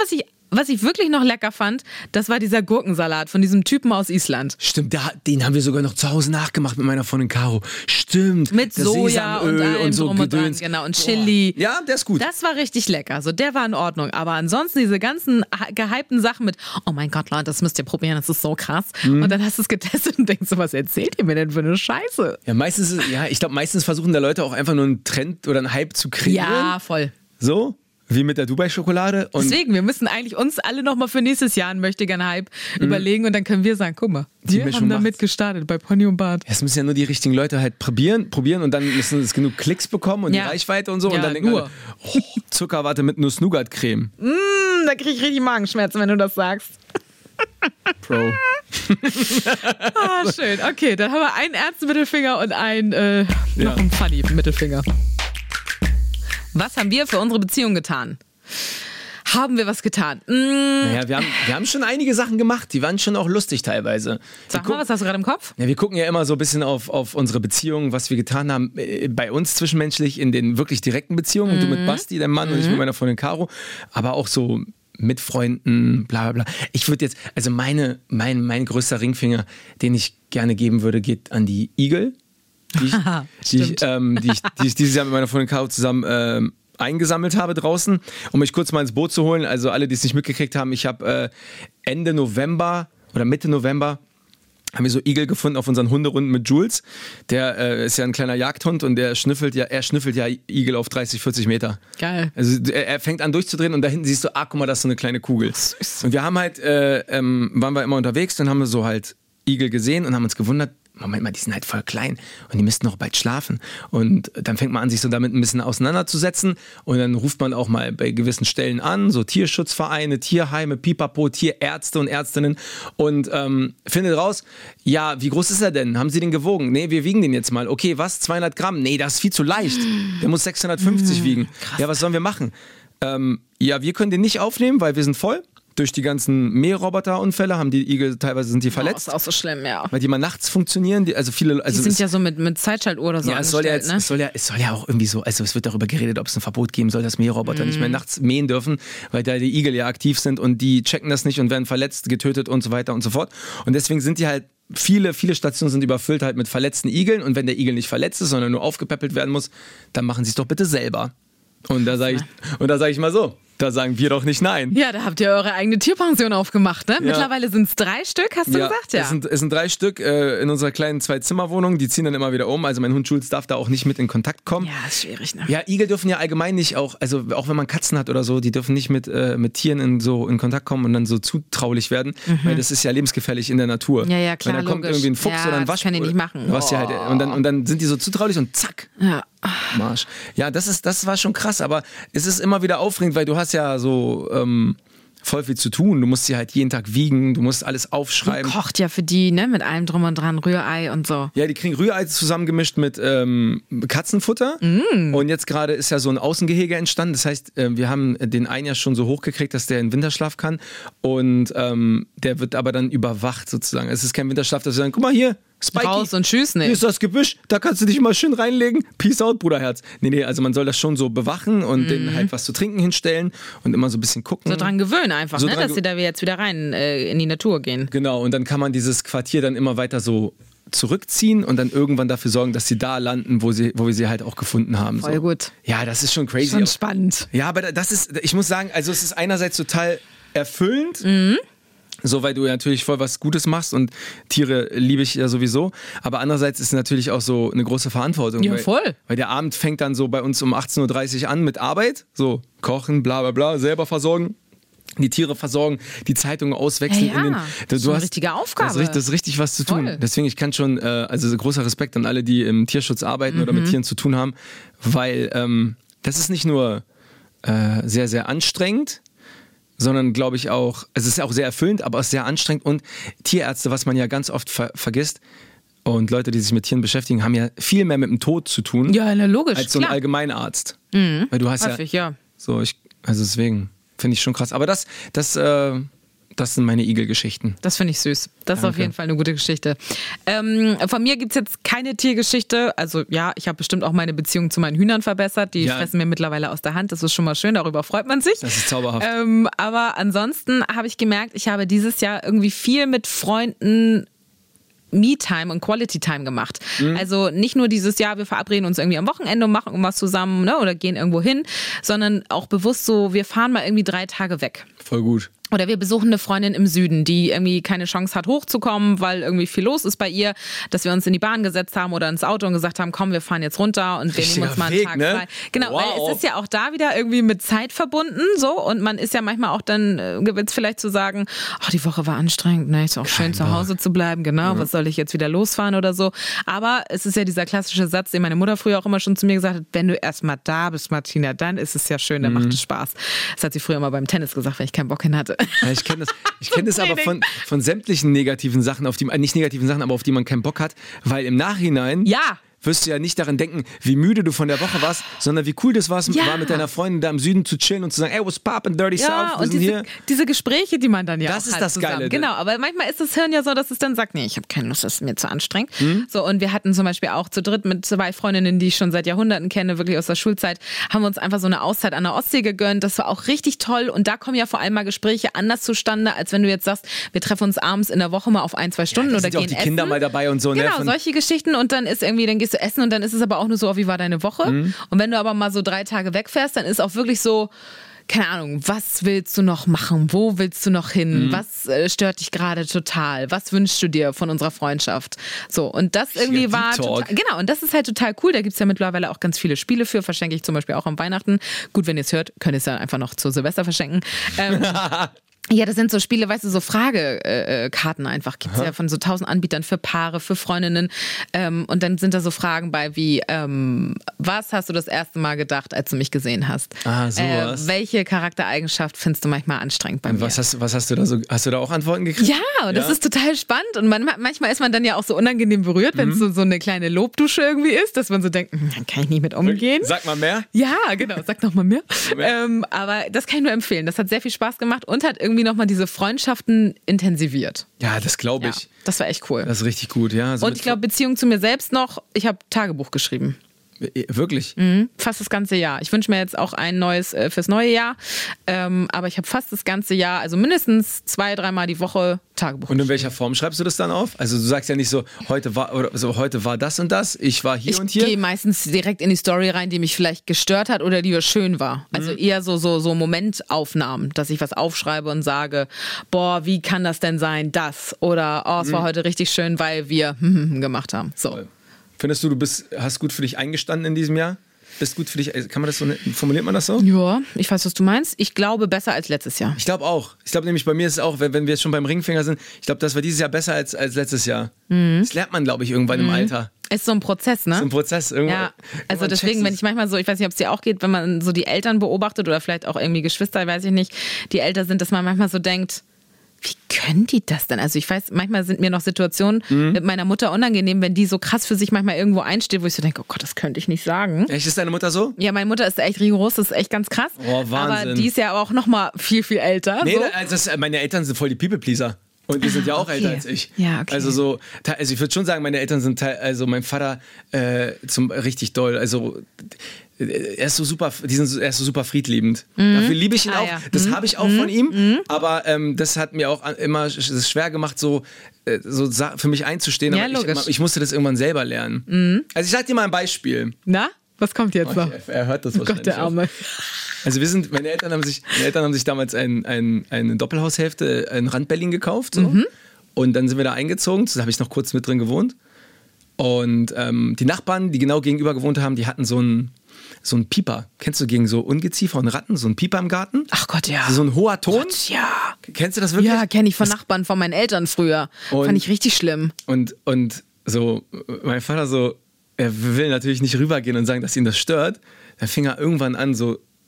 was ich wirklich noch lecker fand, das war dieser Gurkensalat von diesem Typen aus Island. Stimmt, da, den haben wir sogar noch zu Hause nachgemacht mit meiner Freundin Caro. Stimmt. Mit das Soja und allem und so drum und dran, Gedöns. genau, und Chili. Boah. Ja, der ist gut. Das war richtig lecker. So, der war in Ordnung. Aber ansonsten diese ganzen gehypten Sachen mit, oh mein Gott, Leute, das müsst ihr probieren, das ist so krass. Mhm. Und dann hast du es getestet und denkst so, was erzählt ihr mir denn für eine Scheiße? Ja, meistens, ist, ja, ich glaube, meistens versuchen da Leute auch einfach nur einen Trend oder einen Hype zu kreieren. Ja, voll. So? Wie mit der Dubai-Schokolade. Und deswegen, wir müssen eigentlich uns alle nochmal für nächstes Jahr einen Möchtegern-Hype mhm. überlegen und dann können wir sagen, guck mal, wir haben damit gestartet bei Pony und Bart. Es müssen ja nur die richtigen Leute halt probieren, probieren und dann müssen es genug Klicks bekommen und ja. die Reichweite und so. Ja, und dann denken nur. alle, oh, Zuckerwatte mit Nuss-Nougat-Creme. Mm, da krieg ich richtig Magenschmerzen, wenn du das sagst. Pro. Ah, schön. Okay, dann haben wir einen ernsten Mittelfinger und einen, äh, noch ja. einen funny Mittelfinger. Was haben wir für unsere Beziehung getan? Haben wir was getan? Mm. Naja, wir haben, wir haben schon einige Sachen gemacht, die waren schon auch lustig teilweise. Sag wir mal, was hast du gerade im Kopf? Ja, wir gucken ja immer so ein bisschen auf, auf unsere Beziehungen, was wir getan haben, bei uns zwischenmenschlich in den wirklich direkten Beziehungen. Mhm. Du mit Basti, deinem Mann, mhm. und ich mit meiner Freundin Caro. Aber auch so mit Freunden, bla bla bla. Ich würde jetzt, also meine, mein, mein größter Ringfinger, den ich gerne geben würde, geht an die Igel. Die ich, die, ich, ähm, die, ich, die ich dieses Jahr mit meiner Freundin Caro zusammen ähm, eingesammelt habe draußen, um mich kurz mal ins Boot zu holen. Also alle, die es nicht mitgekriegt haben, ich habe äh, Ende November oder Mitte November haben wir so Igel gefunden auf unseren Hunderunden mit Jules. Der äh, ist ja ein kleiner Jagdhund und der schnüffelt ja, er schnüffelt ja Igel auf dreißig, vierzig Meter. Geil. Also er, er fängt an durchzudrehen und da hinten siehst du, ah, guck mal, das ist so eine kleine Kugel. Und wir haben halt, äh, ähm, waren wir immer unterwegs, dann haben wir so halt Igel gesehen und haben uns gewundert, Moment mal, die sind halt voll klein und die müssten noch bald schlafen. Und dann fängt man an, sich so damit ein bisschen auseinanderzusetzen und dann ruft man auch mal bei gewissen Stellen an, so Tierschutzvereine, Tierheime, Pipapo, Tierärzte und Ärztinnen und ähm, findet raus, ja, wie groß ist er denn? Haben Sie den gewogen? Nee, wir wiegen den jetzt mal. Okay, was? zweihundert Gramm? Nee, das ist viel zu leicht. Der muss sechshundertfünfzig wiegen. Krass. Ja, was sollen wir machen? Ähm, ja, wir können den nicht aufnehmen, weil wir sind voll. Durch die ganzen Mähroboterunfälle haben die Igel, teilweise sind die verletzt. Oh, ist auch so schlimm, ja. Weil die mal nachts funktionieren, die, also viele... Also die sind es, ja so mit, mit Zeitschaltuhr oder so ja, es soll ja, jetzt, ne? es, soll ja, es soll ja auch irgendwie so, also es wird darüber geredet, ob es ein Verbot geben soll, dass Mähroboter mm. nicht mehr nachts mähen dürfen, weil da die Igel ja aktiv sind und die checken das nicht und werden verletzt, getötet und so weiter und so fort. Und deswegen sind die halt, viele, viele Stationen sind überfüllt halt mit verletzten Igeln und wenn der Igel nicht verletzt ist, sondern nur aufgepäppelt werden muss, dann machen sie es doch bitte selber. Und da sage ich, und da sage ich mal so, da sagen wir doch nicht nein. Ja, da habt ihr eure eigene Tierpension aufgemacht, ne? Ja. Mittlerweile sind es drei Stück, hast du ja, gesagt, ja? Es sind, es sind drei Stück äh, in unserer kleinen Zwei-Zimmer-Wohnung, die ziehen dann immer wieder um. Also mein Hund Jules darf da auch nicht mit in Kontakt kommen. Ja, ist schwierig, ne? Ja, Igel dürfen ja allgemein nicht auch, also auch wenn man Katzen hat oder so, die dürfen nicht mit, äh, mit Tieren in, so in Kontakt kommen und dann so zutraulich werden, mhm. weil das ist ja lebensgefährlich in der Natur. Ja, ja, klar, weil dann kommt logisch. irgendwie ein Fuchs ja, oder ein Wasch. Das kann die nicht machen. Was oh. halt, und, dann, und dann sind die so zutraulich und zack. Ja. Marsch. Ja, das ist, das war schon krass, aber es ist immer wieder aufregend, weil du hast ja so ähm, voll viel zu tun. Du musst sie halt jeden Tag wiegen, du musst alles aufschreiben. Die kocht ja für die, ne, mit allem drum und dran, Rührei und so. Ja, die kriegen Rührei zusammengemischt mit ähm, Katzenfutter. Mm. Und jetzt gerade ist ja so ein Außengehege entstanden. Das heißt, äh, wir haben den einen ja schon so hochgekriegt, dass der in Winterschlaf kann. Und ähm, der wird aber dann überwacht sozusagen. Es ist kein Winterschlaf, dass wir sagen, guck mal hier, Spikey, raus und tschüss, ne? Hier ist das Gebüsch, da kannst du dich mal schön reinlegen. Peace out, Bruderherz. Nee, nee, also man soll das schon so bewachen und mm. denen halt was zu trinken hinstellen und immer so ein bisschen gucken. So dran gewöhnen einfach, so ne? Dass sie da jetzt wieder rein äh, in die Natur gehen. Genau, und dann kann man dieses Quartier dann immer weiter so zurückziehen und dann irgendwann dafür sorgen, dass sie da landen, wo, sie, wo wir sie halt auch gefunden haben. Voll so. gut. Ja, das ist schon crazy. Schon spannend. Ja, aber das ist, ich muss sagen, also es ist einerseits total erfüllend, mhm. so, weil du ja natürlich voll was Gutes machst und Tiere liebe ich ja sowieso. Aber andererseits ist es natürlich auch so eine große Verantwortung. Ja, weil, voll. Weil der Abend fängt dann so bei uns um achtzehn Uhr dreißig an mit Arbeit. So, kochen, bla bla bla, selber versorgen. Die Tiere versorgen, die Zeitungen auswechseln. Ja, ja. In den, du, das ist du eine hast, richtige Aufgabe. Das ist, das ist richtig was zu tun. Voll. Deswegen, ich kann schon, äh, also großer Respekt an alle, die im Tierschutz arbeiten mhm. oder mit Tieren zu tun haben. Weil ähm, das ist nicht nur äh, sehr, sehr anstrengend, sondern glaube ich auch, es ist auch sehr erfüllend, aber auch sehr anstrengend. Und Tierärzte, was man ja ganz oft ver- vergisst, und Leute, die sich mit Tieren beschäftigen, haben ja viel mehr mit dem Tod zu tun. Ja, na, logisch, als so ein klar. Allgemeinarzt. Mhm. Weil du hast Häufig, ja, ja. so, ich, also deswegen finde ich schon krass. Aber das, das, äh, Das sind meine Igel-Geschichten. Das finde ich süß. Das Danke. ist auf jeden Fall eine gute Geschichte. Ähm, von mir gibt es jetzt keine Tiergeschichte. Also ja, ich habe bestimmt auch meine Beziehung zu meinen Hühnern verbessert. Die Ja. fressen mir mittlerweile aus der Hand. Das ist schon mal schön, darüber freut man sich. Das ist zauberhaft. Ähm, aber ansonsten habe ich gemerkt, ich habe dieses Jahr irgendwie viel mit Freunden Me-Time und Quality-Time gemacht. Mhm. Also nicht nur dieses Jahr, wir verabreden uns irgendwie am Wochenende und machen irgendwas zusammen, ne, oder gehen irgendwo hin, sondern auch bewusst so, wir fahren mal irgendwie drei Tage weg. Voll gut. Oder wir besuchen eine Freundin im Süden, die irgendwie keine Chance hat, hochzukommen, weil irgendwie viel los ist bei ihr, dass wir uns in die Bahn gesetzt haben oder ins Auto und gesagt haben, komm, wir fahren jetzt runter und wir Richtiger nehmen uns mal einen Weg, Tag ne? frei. Genau, Wow. weil es ist ja auch da wieder irgendwie mit Zeit verbunden, so, und man ist ja manchmal auch dann äh, gewillt vielleicht zu sagen, ach, die Woche war anstrengend, ne, ist auch schön zu Hause zu bleiben, genau, was soll ich jetzt wieder losfahren oder so. Aber es ist ja dieser klassische Satz, den meine Mutter früher auch immer schon zu mir gesagt hat, wenn du erstmal da bist, Martina, dann ist es ja schön, dann macht es Spaß. Das hat sie früher immer beim Tennis gesagt, wenn ich keinen Bock hin hatte. Ja, ich kenne das, ich kenn das aber von, von sämtlichen negativen Sachen, auf die, äh, nicht negativen Sachen, aber auf die man keinen Bock hat, weil im Nachhinein Ja. wirst du ja nicht daran denken, wie müde du von der Woche warst, sondern wie cool das war, Ja. war mit deiner Freundin da im Süden zu chillen und zu sagen, ey, what's poppin', Dirty Ja, South, wir und sind diese, hier. diese Gespräche, die man dann ja Das auch ist hat das zusammen. Geile. Genau, aber manchmal ist das Hirn ja so, dass es dann sagt, nee, ich habe keine Lust, das ist mir zu anstrengend. Mhm. So, und wir hatten zum Beispiel auch zu dritt mit zwei Freundinnen, die ich schon seit Jahrhunderten kenne, wirklich aus der Schulzeit, haben wir uns einfach so eine Auszeit an der Ostsee gegönnt. Das war auch richtig toll und da kommen ja vor allem mal Gespräche anders zustande, als wenn du jetzt sagst, wir treffen uns abends in der Woche mal auf ein, zwei Stunden Da oder sind ja auch gehen die essen. Kinder mal dabei und so. Genau, ne? Von, solche Geschichten und dann ist irgendwie, dann gehst du essen und dann ist es aber auch nur so, oh, wie war deine Woche? Mhm. Und wenn du aber mal so drei Tage wegfährst, dann ist auch wirklich so, keine Ahnung, was willst du noch machen? Wo willst du noch hin? Mhm. Was äh, stört dich gerade total? Was wünschst du dir von unserer Freundschaft? So, und das irgendwie Deep war Talk. total, genau, und das ist halt total cool. Da gibt's ja mittlerweile auch ganz viele Spiele für, verschenke ich zum Beispiel auch am Weihnachten. Gut, wenn ihr es hört, könnt ihr es ja einfach noch zu Silvester verschenken. Ähm, Ja, das sind so Spiele, weißt du, so Fragekarten einfach. Gibt's ja von so tausend Anbietern für Paare, für Freundinnen. Ähm, und dann sind da so Fragen bei wie, ähm, was hast du das erste Mal gedacht, als du mich gesehen hast? Ah, sowas. Äh, welche Charaktereigenschaft findest du manchmal anstrengend bei mir? was, hast, was hast du da so, hast du da auch Antworten gekriegt? Ja, und das Ja? ist total spannend. Und man, manchmal ist man dann ja auch so unangenehm berührt, wenn es so, so eine kleine Lobdusche irgendwie ist, dass man so denkt, hm, kann ich nicht mit umgehen. Sag mal mehr. Ja, genau, sag noch mal mehr. mehr. Ähm, aber das kann ich nur empfehlen. Das hat sehr viel Spaß gemacht und hat irgendwie nochmal diese Freundschaften intensiviert. Ja, das glaube Ja, ich. das war echt cool. Das ist richtig gut, ja. So und mit- ich glaube, Beziehung zu mir selbst noch, ich habe Tagebuch geschrieben. Wirklich? Mhm, fast das ganze Jahr. Ich wünsche mir jetzt auch ein neues äh, fürs neue Jahr. Ähm, aber ich habe fast das ganze Jahr, also mindestens zwei, dreimal die Woche Tagebuch. Und in welcher Form schreibst du das dann auf? Also du sagst ja nicht so, heute war oder so, heute war das und das, ich war hier Ich und hier. gehe meistens direkt in die Story rein, die mich vielleicht gestört hat oder die schön war. Also Mhm. eher so, so, so Momentaufnahmen, dass ich was aufschreibe und sage, boah, wie kann das denn sein, das? Oder, oh, es war Mhm. heute richtig schön, weil wir gemacht haben. So. Findest du, du bist, hast gut für dich eingestanden in diesem Jahr? Bist gut für dich, kann man das so, formuliert man das so? Ja, ich weiß, was du meinst. Ich glaube, besser als letztes Jahr. Ich glaube auch. Ich glaube nämlich, bei mir ist es auch, wenn, wenn wir jetzt schon beim Ringfinger sind, ich glaube, das war dieses Jahr besser als, als letztes Jahr. Mhm. Das lernt man, glaube ich, irgendwann im Alter. Ist so ein Prozess, ne? So ein Prozess. Irgendwann, Ja, also irgendwann deswegen, checkst wenn ich manchmal so, ich weiß nicht, ob es dir auch geht, wenn man so die Eltern beobachtet oder vielleicht auch irgendwie Geschwister, weiß ich nicht, die älter sind, dass man manchmal so denkt, wie können die das denn? Also ich weiß, manchmal sind mir noch Situationen Mhm. mit meiner Mutter unangenehm, wenn die so krass für sich manchmal irgendwo einsteht, wo ich so denke, oh Gott, das könnte ich nicht sagen. Echt, ist deine Mutter so? Ja, meine Mutter ist echt rigoros, das ist echt ganz krass. Oh, Wahnsinn. Aber die ist ja auch noch mal viel, viel älter. Nee, so. also das, meine Eltern sind voll die People-Pleaser. Und die sind ja auch okay. älter als ich. Ja, okay. Also so, also ich würde schon sagen, meine Eltern sind, teil- also mein Vater äh, zum richtig doll. Also er ist so super, die sind so, er ist so super friedliebend. Dafür liebe ich ihn Ah, auch. ja. Das Mhm. habe ich auch von ihm. Aber ähm, das hat mir auch an- immer sch- es schwer gemacht, so, äh, so sa- für mich einzustehen. Ja, Aber logisch. ich, ich musste das irgendwann selber lernen. Also ich sag dir mal ein Beispiel. Na, was kommt jetzt noch? Er, er hört das Oh wahrscheinlich Gott, der auch. Arme. Also wir sind, meine Eltern haben sich, meine Eltern haben sich damals ein, ein, eine Doppelhaushälfte in Rand-Berlin gekauft. So. Mhm. Und dann sind wir da eingezogen, da habe ich noch kurz mit drin gewohnt. Und ähm, die Nachbarn, die genau gegenüber gewohnt haben, die hatten so einen so einen Pieper. Kennst du gegen so Ungeziefer und Ratten, so einen Pieper im Garten? Ach Gott, ja. So ein hoher Ton. Gott, ja. Kennst du das wirklich? Ja, kenne ich von Nachbarn von meinen Eltern früher. Und- Fand ich richtig schlimm. Und, und so, mein Vater so, er will natürlich nicht rübergehen und sagen, dass ihn das stört. Da fing er irgendwann an, so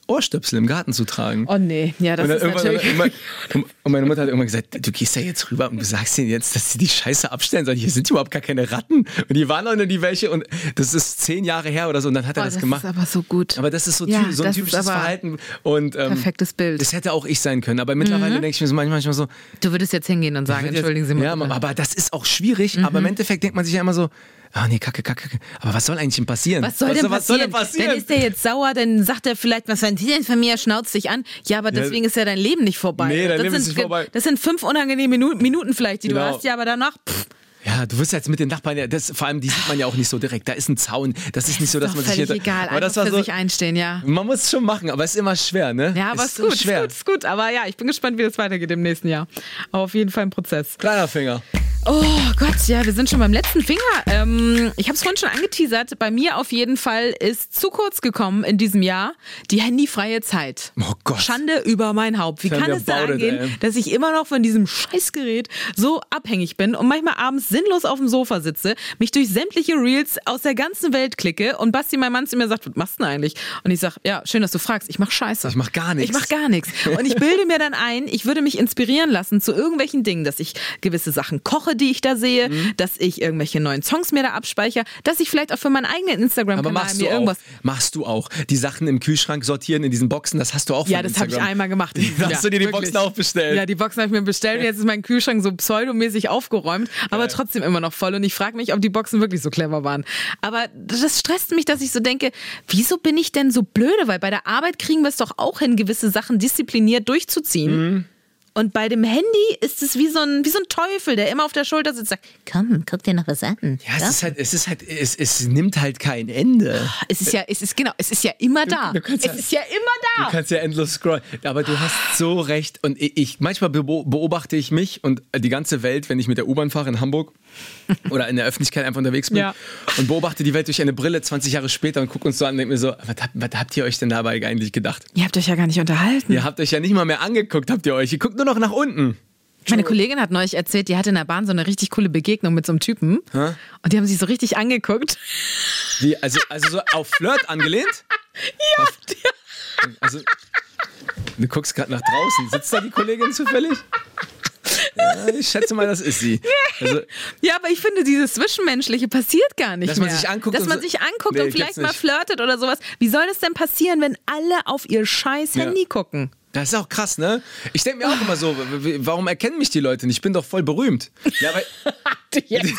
Ohrstöpsel im Garten zu tragen. Oh nee, ja, das und ist natürlich... Irgendwann, und meine Mutter hat irgendwann gesagt, du gehst ja jetzt rüber und sagst denen jetzt, dass sie die Scheiße abstellen sollen. Hier sind überhaupt gar keine Ratten. Und die waren auch nur die welche und das ist zehn Jahre her oder so und dann hat er oh, das, das gemacht. Das ist aber so gut. Aber das ist so, ja, so ein typisches Verhalten. Und, ähm, perfektes Bild. Das hätte auch ich sein können. Aber mittlerweile mhm. denke ich mir so manchmal so... Du würdest jetzt hingehen und sagen, entschuldigen Sie mal. Ja, bitte. Aber das ist auch schwierig. Mhm. Aber im Endeffekt denkt man sich ja immer so, ah nee, kacke, kacke, kacke. Aber was soll eigentlich denn passieren? Was soll, was, denn, was passieren? soll denn passieren? Dann ist der jetzt sauer, dann sagt er vielleicht, was wollen die denn von mir, schnauzt dich an. Ja, aber deswegen ja. ist ja dein Leben nicht vorbei. Nee, dein das Leben sind, ist nicht vorbei. Das sind fünf unangenehme Minuten vielleicht, die genau. du hast, ja, aber danach... Pff. Ja, du wirst jetzt mit den Nachbarn, ja, das, vor allem, die sieht man ja auch nicht so direkt. Da ist ein Zaun. Das ist nicht so, dass man sich hier. Egal, aber das war für so, sich einstehen, ja. Man muss es schon machen, aber es ist immer schwer, ne? Ja, aber es ist, ist gut, schwer. ist gut, ist gut. Aber ja, ich bin gespannt, wie das weitergeht im nächsten Jahr. Aber auf jeden Fall ein Prozess. Kleiner Finger. Oh Gott, ja, wir sind schon beim letzten Finger. Ähm, ich habe es vorhin schon angeteasert. Bei mir auf jeden Fall ist zu kurz gekommen in diesem Jahr die handyfreie Zeit. Oh Gott. Schande über mein Haupt. Wie Tell kann es da angehen, it, dass ich immer noch von diesem Scheißgerät so abhängig bin und manchmal abends sinnlos auf dem Sofa sitze, mich durch sämtliche Reels aus der ganzen Welt klicke und Basti, mein Mann, zu mir sagt, was machst du denn eigentlich? Und ich sag, ja, schön, dass du fragst. Ich mach Scheiße. Ich mach gar nichts. Ich mach gar nichts. Und ich bilde mir dann ein, ich würde mich inspirieren lassen zu irgendwelchen Dingen, dass ich gewisse Sachen koche, die ich da sehe, mhm. dass ich irgendwelche neuen Songs mir da abspeichere, dass ich vielleicht auch für meinen eigenen Instagram-Kanal mir irgendwas... Auch, machst du auch. Die Sachen im Kühlschrank sortieren in diesen Boxen, das hast du auch von Ja, das habe ich einmal gemacht. Hast ja, du dir die wirklich. Boxen auch bestellt? Ja, die Boxen habe ich mir bestellt und jetzt ist mein Kühlschrank so pseudomäßig aufgeräumt, aber ja. trotzdem immer noch voll und ich frage mich, ob die Boxen wirklich so clever waren. Aber das stresst mich, dass ich so denke, wieso bin ich denn so blöde? Weil bei der Arbeit kriegen wir es doch auch hin, gewisse Sachen diszipliniert durchzuziehen. Mhm. Und bei dem Handy ist es wie so ein, wie so ein Teufel, der immer auf der Schulter sitzt und sagt, komm, guck dir noch was an. Ja, es ja? ist halt, es ist halt, es, es nimmt halt kein Ende. Es ist ja, es ist genau, es ist ja immer da. Du, du es ja, ist ja immer da. Du kannst ja endlos scrollen. Aber du hast so recht. Und ich, ich manchmal beobachte ich mich und die ganze Welt, wenn ich mit der U-Bahn fahre in Hamburg oder in der Öffentlichkeit einfach unterwegs bin ja. und beobachte die Welt durch eine Brille zwanzig Jahre später und gucke uns so an und denke mir so, was habt, was habt ihr euch denn dabei eigentlich gedacht? Ihr habt euch ja gar nicht unterhalten. Ihr habt euch ja nicht mal mehr angeguckt, habt ihr euch. Ihr guckt nur noch nach unten. Meine Kollegin hat neulich erzählt, die hatte in der Bahn so eine richtig coole Begegnung mit so einem Typen. Hä? Und die haben sich so richtig angeguckt. Wie, also, also so auf Flirt angelehnt? Ja. Auf, also, du guckst gerade nach draußen. Sitzt da die Kollegin zufällig? Ja, ich schätze mal, das ist sie. Also, ja, aber ich finde, dieses Zwischenmenschliche passiert gar nicht dass mehr. Man sich anguckt dass und man so, sich anguckt nee, und vielleicht mal flirtet oder sowas. Wie soll das denn passieren, wenn alle auf ihr scheiß Handy ja. gucken? Das ist auch krass, ne? Ich denke mir auch immer so, warum erkennen mich die Leute nicht? Ich bin doch voll berühmt. Ja, weil jetzt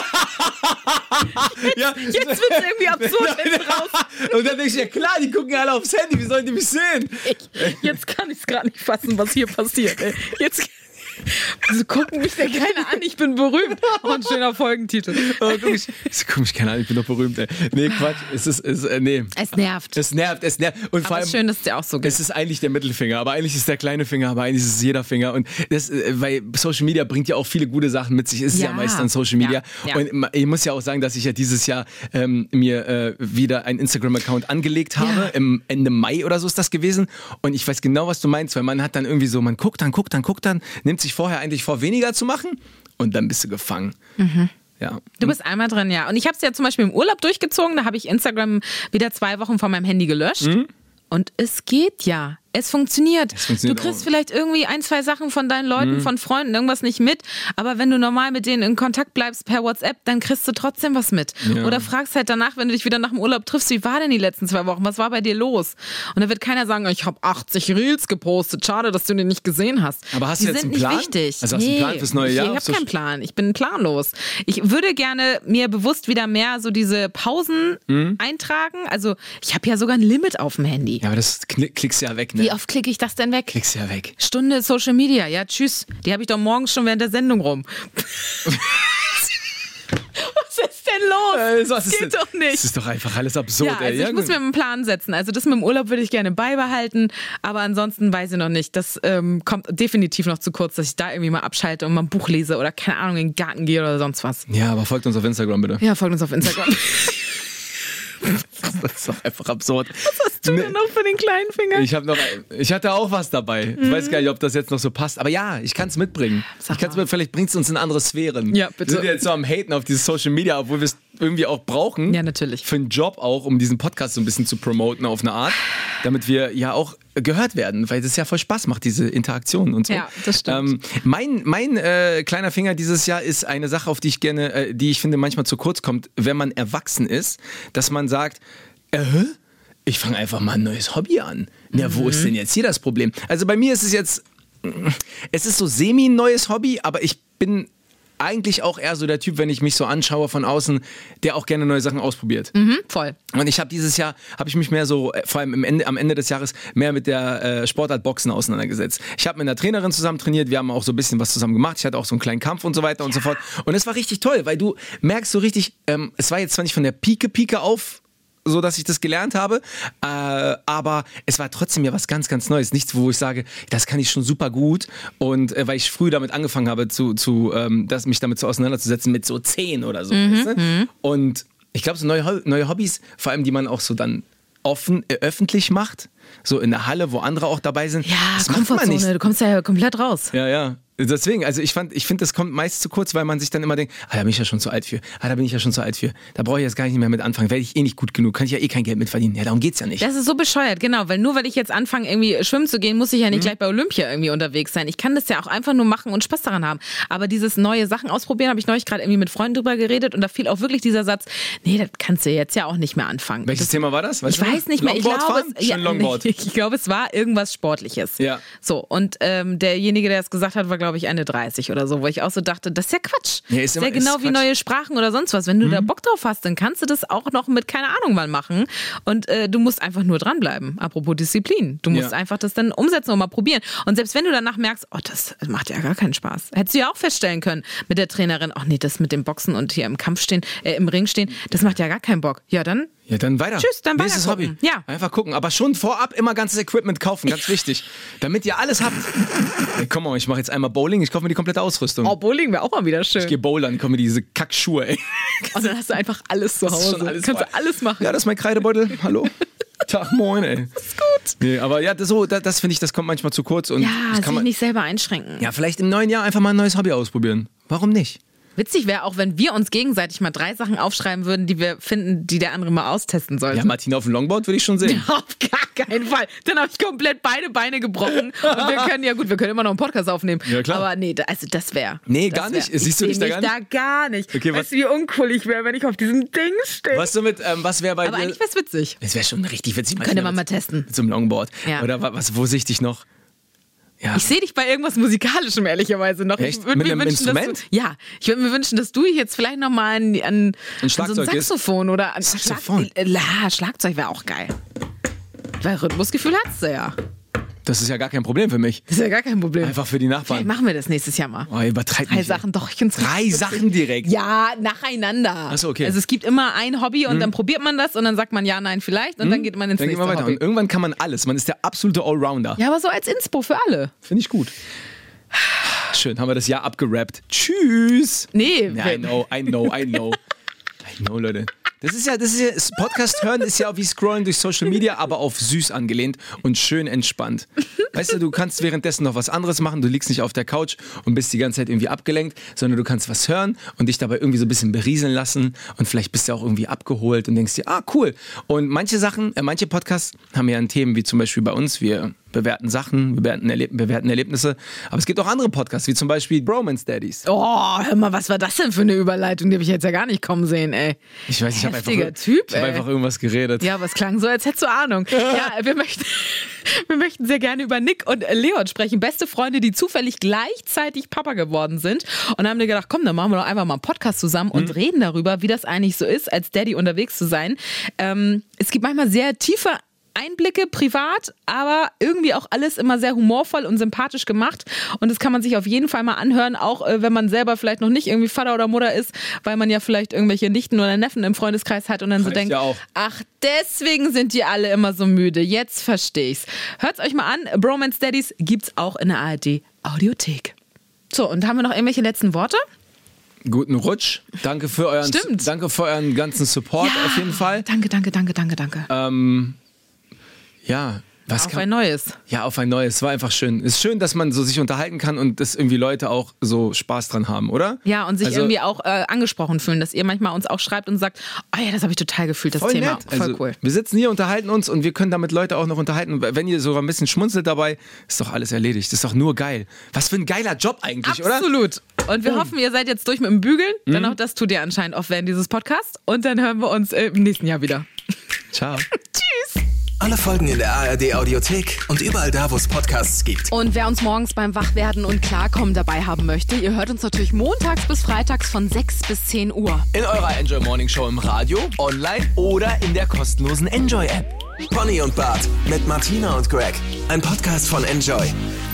ja, jetzt wird's irgendwie absurd hinten raus. Und dann denke ich, ja klar, die gucken alle aufs Handy, wie sollen die mich sehen? Ich, jetzt kann ich es gar nicht fassen, was hier passiert. Ey. Jetzt so gucken mich denn keiner an, ich bin berühmt. Oh, ein schöner Folgentitel. Oh, guck ich, so guck mich keiner an, ich bin doch berühmt. Ey. Nee, Quatsch, es ist, es, äh, nee. Es nervt. Es nervt, es nervt. Und aber vor allem, schön, dass es dir auch so geht. Es ist eigentlich der Mittelfinger, aber eigentlich ist der kleine Finger, aber eigentlich ist es jeder Finger. Und das, weil Social Media bringt ja auch viele gute Sachen mit sich, ist ja, ja meist dann Social Media. Ja, ja. Und ich muss ja auch sagen, dass ich ja dieses Jahr ähm, mir äh, wieder einen Instagram-Account angelegt habe, ja. im Ende Mai oder so ist das gewesen. Und ich weiß genau, was du meinst, weil man hat dann irgendwie so, man guckt dann, guckt dann, guckt dann, nimmt sich vorher eigentlich vor, weniger zu machen und dann bist du gefangen. Mhm. Ja. Du bist einmal drin, ja. Und ich habe es ja zum Beispiel im Urlaub durchgezogen, da habe ich Instagram wieder zwei Wochen von meinem Handy gelöscht. Mhm. Und es geht ja. Es funktioniert. Es funktioniert. Du kriegst auch vielleicht irgendwie ein, zwei Sachen von deinen Leuten, mhm. von Freunden, irgendwas nicht mit. Aber wenn du normal mit denen in Kontakt bleibst per WhatsApp, dann kriegst du trotzdem was mit. Ja. Oder fragst halt danach, wenn du dich wieder nach dem Urlaub triffst, wie war denn die letzten zwei Wochen? Was war bei dir los? Und dann wird keiner sagen, ich habe achtzig Reels gepostet. Schade, dass du den nicht gesehen hast. Aber hast die du jetzt sind einen Plan? Nicht wichtig. Also hast du nee. einen Plan fürs neue Jahr? Ich habe keinen Plan. Ich bin planlos. Ich würde gerne mir bewusst wieder mehr so diese Pausen mhm. eintragen. Also ich habe ja sogar ein Limit auf dem Handy. Ja, aber das klickst ja weg, ne? Wie oft klicke ich das denn weg? Klickst ja weg. Stunde Social Media, ja, tschüss. Die habe ich doch morgens schon während der Sendung rum. Was ist denn los? Äh, das geht denn? doch nicht. Das ist doch einfach alles absurd. Ja, also ey. ich muss mir einen Plan setzen. Also das mit dem Urlaub würde ich gerne beibehalten, aber ansonsten weiß ich noch nicht. Das ähm, kommt definitiv noch zu kurz, dass ich da irgendwie mal abschalte und mal ein Buch lese oder keine Ahnung, in den Garten gehe oder sonst was. Ja, aber folgt uns auf Instagram bitte. Ja, folgt uns auf Instagram. Das ist doch einfach absurd. Was hast du denn noch für den kleinen Finger? Ich, hab noch, ich hatte auch was dabei. Ich weiß gar nicht, ob das jetzt noch so passt. Aber ja, ich kann es mitbringen. Sag Ich kann's mal. mit, vielleicht bringt es uns in andere Sphären. Ja, bitte. Wir sind jetzt so am Haten auf dieses Social Media, obwohl wir es irgendwie auch brauchen. Ja, natürlich. Für einen Job auch, um diesen Podcast so ein bisschen zu promoten auf eine Art. Damit wir ja auch gehört werden, weil das ja voll Spaß macht, diese Interaktion und so. Ja, das stimmt. Ähm, mein mein äh, kleiner Finger dieses Jahr ist eine Sache, auf die ich gerne, äh, die ich finde manchmal zu kurz kommt, wenn man erwachsen ist, dass man sagt, äh, ich fange einfach mal ein neues Hobby an. Ja, wo Mhm. ist denn jetzt hier das Problem? Also bei mir ist es jetzt, es ist so semi ein neues Hobby, aber ich bin eigentlich auch eher so der Typ, wenn ich mich so anschaue von außen, der auch gerne neue Sachen ausprobiert. Mhm, voll. Und ich habe dieses Jahr, habe ich mich mehr so, äh, vor allem im Ende, am Ende des Jahres, mehr mit der äh, Sportart Boxen auseinandergesetzt. Ich habe mit einer Trainerin zusammen trainiert, wir haben auch so ein bisschen was zusammen gemacht. Ich hatte auch so einen kleinen Kampf und so weiter und so fort. Und es war richtig toll, weil du merkst so richtig, ähm, es war jetzt zwar nicht von der Pike Pike auf, so dass ich das gelernt habe, äh, aber es war trotzdem ja was ganz, ganz Neues. Nichts, wo ich sage, das kann ich schon super gut und äh, weil ich früh damit angefangen habe, zu, zu, ähm, das, mich damit so auseinanderzusetzen mit so zehn oder so. Mhm, weißt du? Und ich glaube, so neue, Ho- neue Hobbys, vor allem die man auch so dann offen, äh, öffentlich macht, so in der Halle, wo andere auch dabei sind, Ja, das macht man nicht. Komfortzone, du kommst ja komplett raus. Ja, ja. Deswegen, also ich fand, ich finde, das kommt meist zu kurz, weil man sich dann immer denkt, ah, da bin ich ja schon zu alt für, ah, da bin ich ja schon zu alt für, da brauche ich jetzt gar nicht mehr mit anfangen, werde ich eh nicht gut genug, kann ich ja eh kein Geld mit verdienen. Ja, darum geht's ja nicht. Das ist so bescheuert, genau, weil nur weil ich jetzt anfange, irgendwie schwimmen zu gehen, muss ich ja nicht gleich bei Olympia irgendwie unterwegs sein. Ich kann das ja auch einfach nur machen und Spaß daran haben. Aber dieses neue Sachen ausprobieren, habe ich neulich gerade irgendwie mit Freunden drüber geredet und da fiel auch wirklich dieser Satz, nee, das kannst du jetzt ja auch nicht mehr anfangen. Welches das, Thema war das? Weißt Ich du noch? weiß nicht mehr. Ich Longboard glaube, fahren? es, Schön Longboard. ich glaube, es war irgendwas Sportliches. Ja. So, und ähm, derjenige, der es gesagt hat, war, glaube ich, eine dreißig oder so, wo ich auch so dachte, das ist ja Quatsch. Ja, ist das immer- ist ja genau ist wie Quatsch. neue Sprachen oder sonst was. Wenn du da Bock drauf hast, dann kannst du das auch noch mit, keine Ahnung, mal machen. Und äh, du musst einfach nur dranbleiben. Apropos Disziplin. Du musst Ja. einfach das dann umsetzen und mal probieren. Und selbst wenn du danach merkst, oh, das macht ja gar keinen Spaß. Hättest du ja auch feststellen können mit der Trainerin, ach nee, das mit dem Boxen und hier im Kampf stehen, äh, im Ring stehen, das macht ja gar keinen Bock. Ja, dann Ja, dann weiter. Tschüss, dann Nächstes weiter Hobby. gucken. Ja. Einfach gucken. Aber schon vorab immer ganzes Equipment kaufen, ganz wichtig. Damit ihr alles habt. Ey, komm mal, ich mache jetzt einmal Bowling, ich kaufe mir die komplette Ausrüstung. oh, Bowling wäre auch mal wieder schön. Ich gehe bowlern, ich kaufe mir diese Kackschuhe, ey. Und dann hast du einfach alles zu Das ist Hause. schon alles Kannst voll. du alles machen. Ja, das ist mein Kreidebeutel. Hallo. Tag, moin, ey. Das ist gut. Nee, aber ja, das, so, das, das finde ich, das kommt manchmal zu kurz. Und Ja, das sich kann man, nicht selber einschränken. ja, vielleicht im neuen Jahr einfach mal ein neues Hobby ausprobieren. Warum nicht? Witzig wäre auch, wenn wir uns gegenseitig mal drei Sachen aufschreiben würden, die wir finden, die der andere mal austesten sollte. Ja, Martina auf dem Longboard würde ich schon sehen. Auf gar keinen Fall. Dann habe ich komplett beide Beine gebrochen. Und wir können, ja gut, wir können immer noch einen Podcast aufnehmen. Ja, klar. Aber nee, da, also das wäre. Nee, das gar wär. nicht? Siehst du ich dich seh da mich gar da gar nicht. Okay, was- weißt du, wie uncool ich wäre, wenn ich auf diesem Ding stehe? Was so mit, ähm, was wäre bei Aber dir? eigentlich wäre es witzig. Es wäre schon richtig witzig. Könnte man mit- mal testen. Mit so einem Longboard. Ja. Oder wa- was, wo sehe ich dich noch? Ja. Ich sehe dich bei irgendwas Musikalischem, ehrlicherweise noch. Echt? Ich würd Mit mir einem wünschen, dass Instrument? Du, ja, ich würde mir wünschen, dass du jetzt vielleicht nochmal an, an, Ein an so ein Schlagzeug ist? Saxophon oder an Saxophon? Schlag, äh, la, Schlagzeug wäre auch geil. Weil Rhythmusgefühl hast du ja. Das ist ja gar kein Problem für mich. Das ist ja gar kein Problem. Einfach für die Vielleicht Nachbarn. machen wir das nächstes Jahr mal. Oh, übertreib Drei nicht. Sachen, doch, ich find's Drei richtig Sachen witzig. direkt? Ja, nacheinander. Ach so, okay. Also es gibt immer ein Hobby und dann probiert man das und dann sagt man ja, nein, vielleicht und dann geht man ins Dann gehen nächste wir weiter. Hobby. Und irgendwann kann man alles. Man ist der absolute Allrounder. Ja, aber so als Inspo für alle. Finde ich gut. Schön, haben wir das Jahr abgerappt. Tschüss. Nee, Ja, I know, I know, I know. I know, Leute. Das ist ja, das ist ja, das Podcast hören ist ja wie Scrollen durch Social Media, aber auf süß angelehnt und schön entspannt. Weißt du, du kannst währenddessen noch was anderes machen, du liegst nicht auf der Couch und bist die ganze Zeit irgendwie abgelenkt, sondern du kannst was hören und dich dabei irgendwie so ein bisschen berieseln lassen und vielleicht bist du auch irgendwie abgeholt und denkst dir, ah, cool. Und manche Sachen, äh, manche Podcasts haben ja Themen wie zum Beispiel bei uns, wir bewerten Sachen, wir bewerten, Erleb bewerten Erlebnisse, aber es gibt auch andere Podcasts, wie zum Beispiel Bromance Daddies. Oh, hör mal, was war das denn für eine Überleitung? Die habe ich jetzt ja gar nicht kommen sehen, ey. Ich weiß, ich habe einfach, Heftiger Typ, ich hab ey. einfach irgendwas geredet. Ja, aber es klang so, als hättest du Ahnung. Ja, wir möchten, wir möchten sehr gerne über Nick und Leon sprechen. Beste Freunde, die zufällig gleichzeitig Papa geworden sind. Und dann haben wir gedacht, komm, dann machen wir doch einfach mal einen Podcast zusammen und Mhm. reden darüber, wie das eigentlich so ist, als Daddy unterwegs zu sein. Ähm, es gibt manchmal sehr tiefe Einblicke privat, aber irgendwie auch alles immer sehr humorvoll und sympathisch gemacht. Und das kann man sich auf jeden Fall mal anhören, auch äh, wenn man selber vielleicht noch nicht irgendwie Vater oder Mutter ist, weil man ja vielleicht irgendwelche Nichten oder Neffen im Freundeskreis hat und dann so Reicht denkt, ja auch. ach, deswegen sind die alle immer so müde. Jetzt verstehe ich's. Hört's euch mal an. Bromance Daddies gibt's auch in der A R D Audiothek. So, und haben wir noch irgendwelche letzten Worte? guten Rutsch. Danke für euren, Stimmt. danke für euren ganzen Support Ja, auf jeden Fall. Danke, danke, danke, danke, danke. Ähm, ja, was Auf kann, ein neues. Ja, auf ein neues. War einfach schön. Ist schön, dass man so sich unterhalten kann und dass irgendwie Leute auch so Spaß dran haben, oder? Ja, und sich Also- irgendwie auch äh, angesprochen fühlen, dass ihr manchmal uns auch schreibt und sagt, oh ja, das habe ich total gefühlt, das Voll Thema. nett. Voll Also, cool. Wir sitzen hier, unterhalten uns und wir können damit Leute auch noch unterhalten. Wenn ihr sogar ein bisschen schmunzelt dabei, ist doch alles erledigt. Ist doch nur geil. Was für ein geiler Job eigentlich, oder? Absolut. Und wir Boom. hoffen, ihr seid jetzt durch mit dem Bügeln. Mhm. Denn auch das tut ihr anscheinend oft während dieses Podcasts. Und dann hören wir uns äh, im nächsten Jahr wieder. Ciao. Tschüss. Alle Folgen in der A R D Audiothek und überall da, wo es Podcasts gibt. Und wer uns morgens beim Wachwerden und Klarkommen dabei haben möchte, ihr hört uns natürlich montags bis freitags von sechs bis zehn Uhr. In eurer Enjoy Morning Show im Radio, online oder in der kostenlosen Enjoy App. Pony und Bart mit Martina und Greg. Ein Podcast von Enjoy.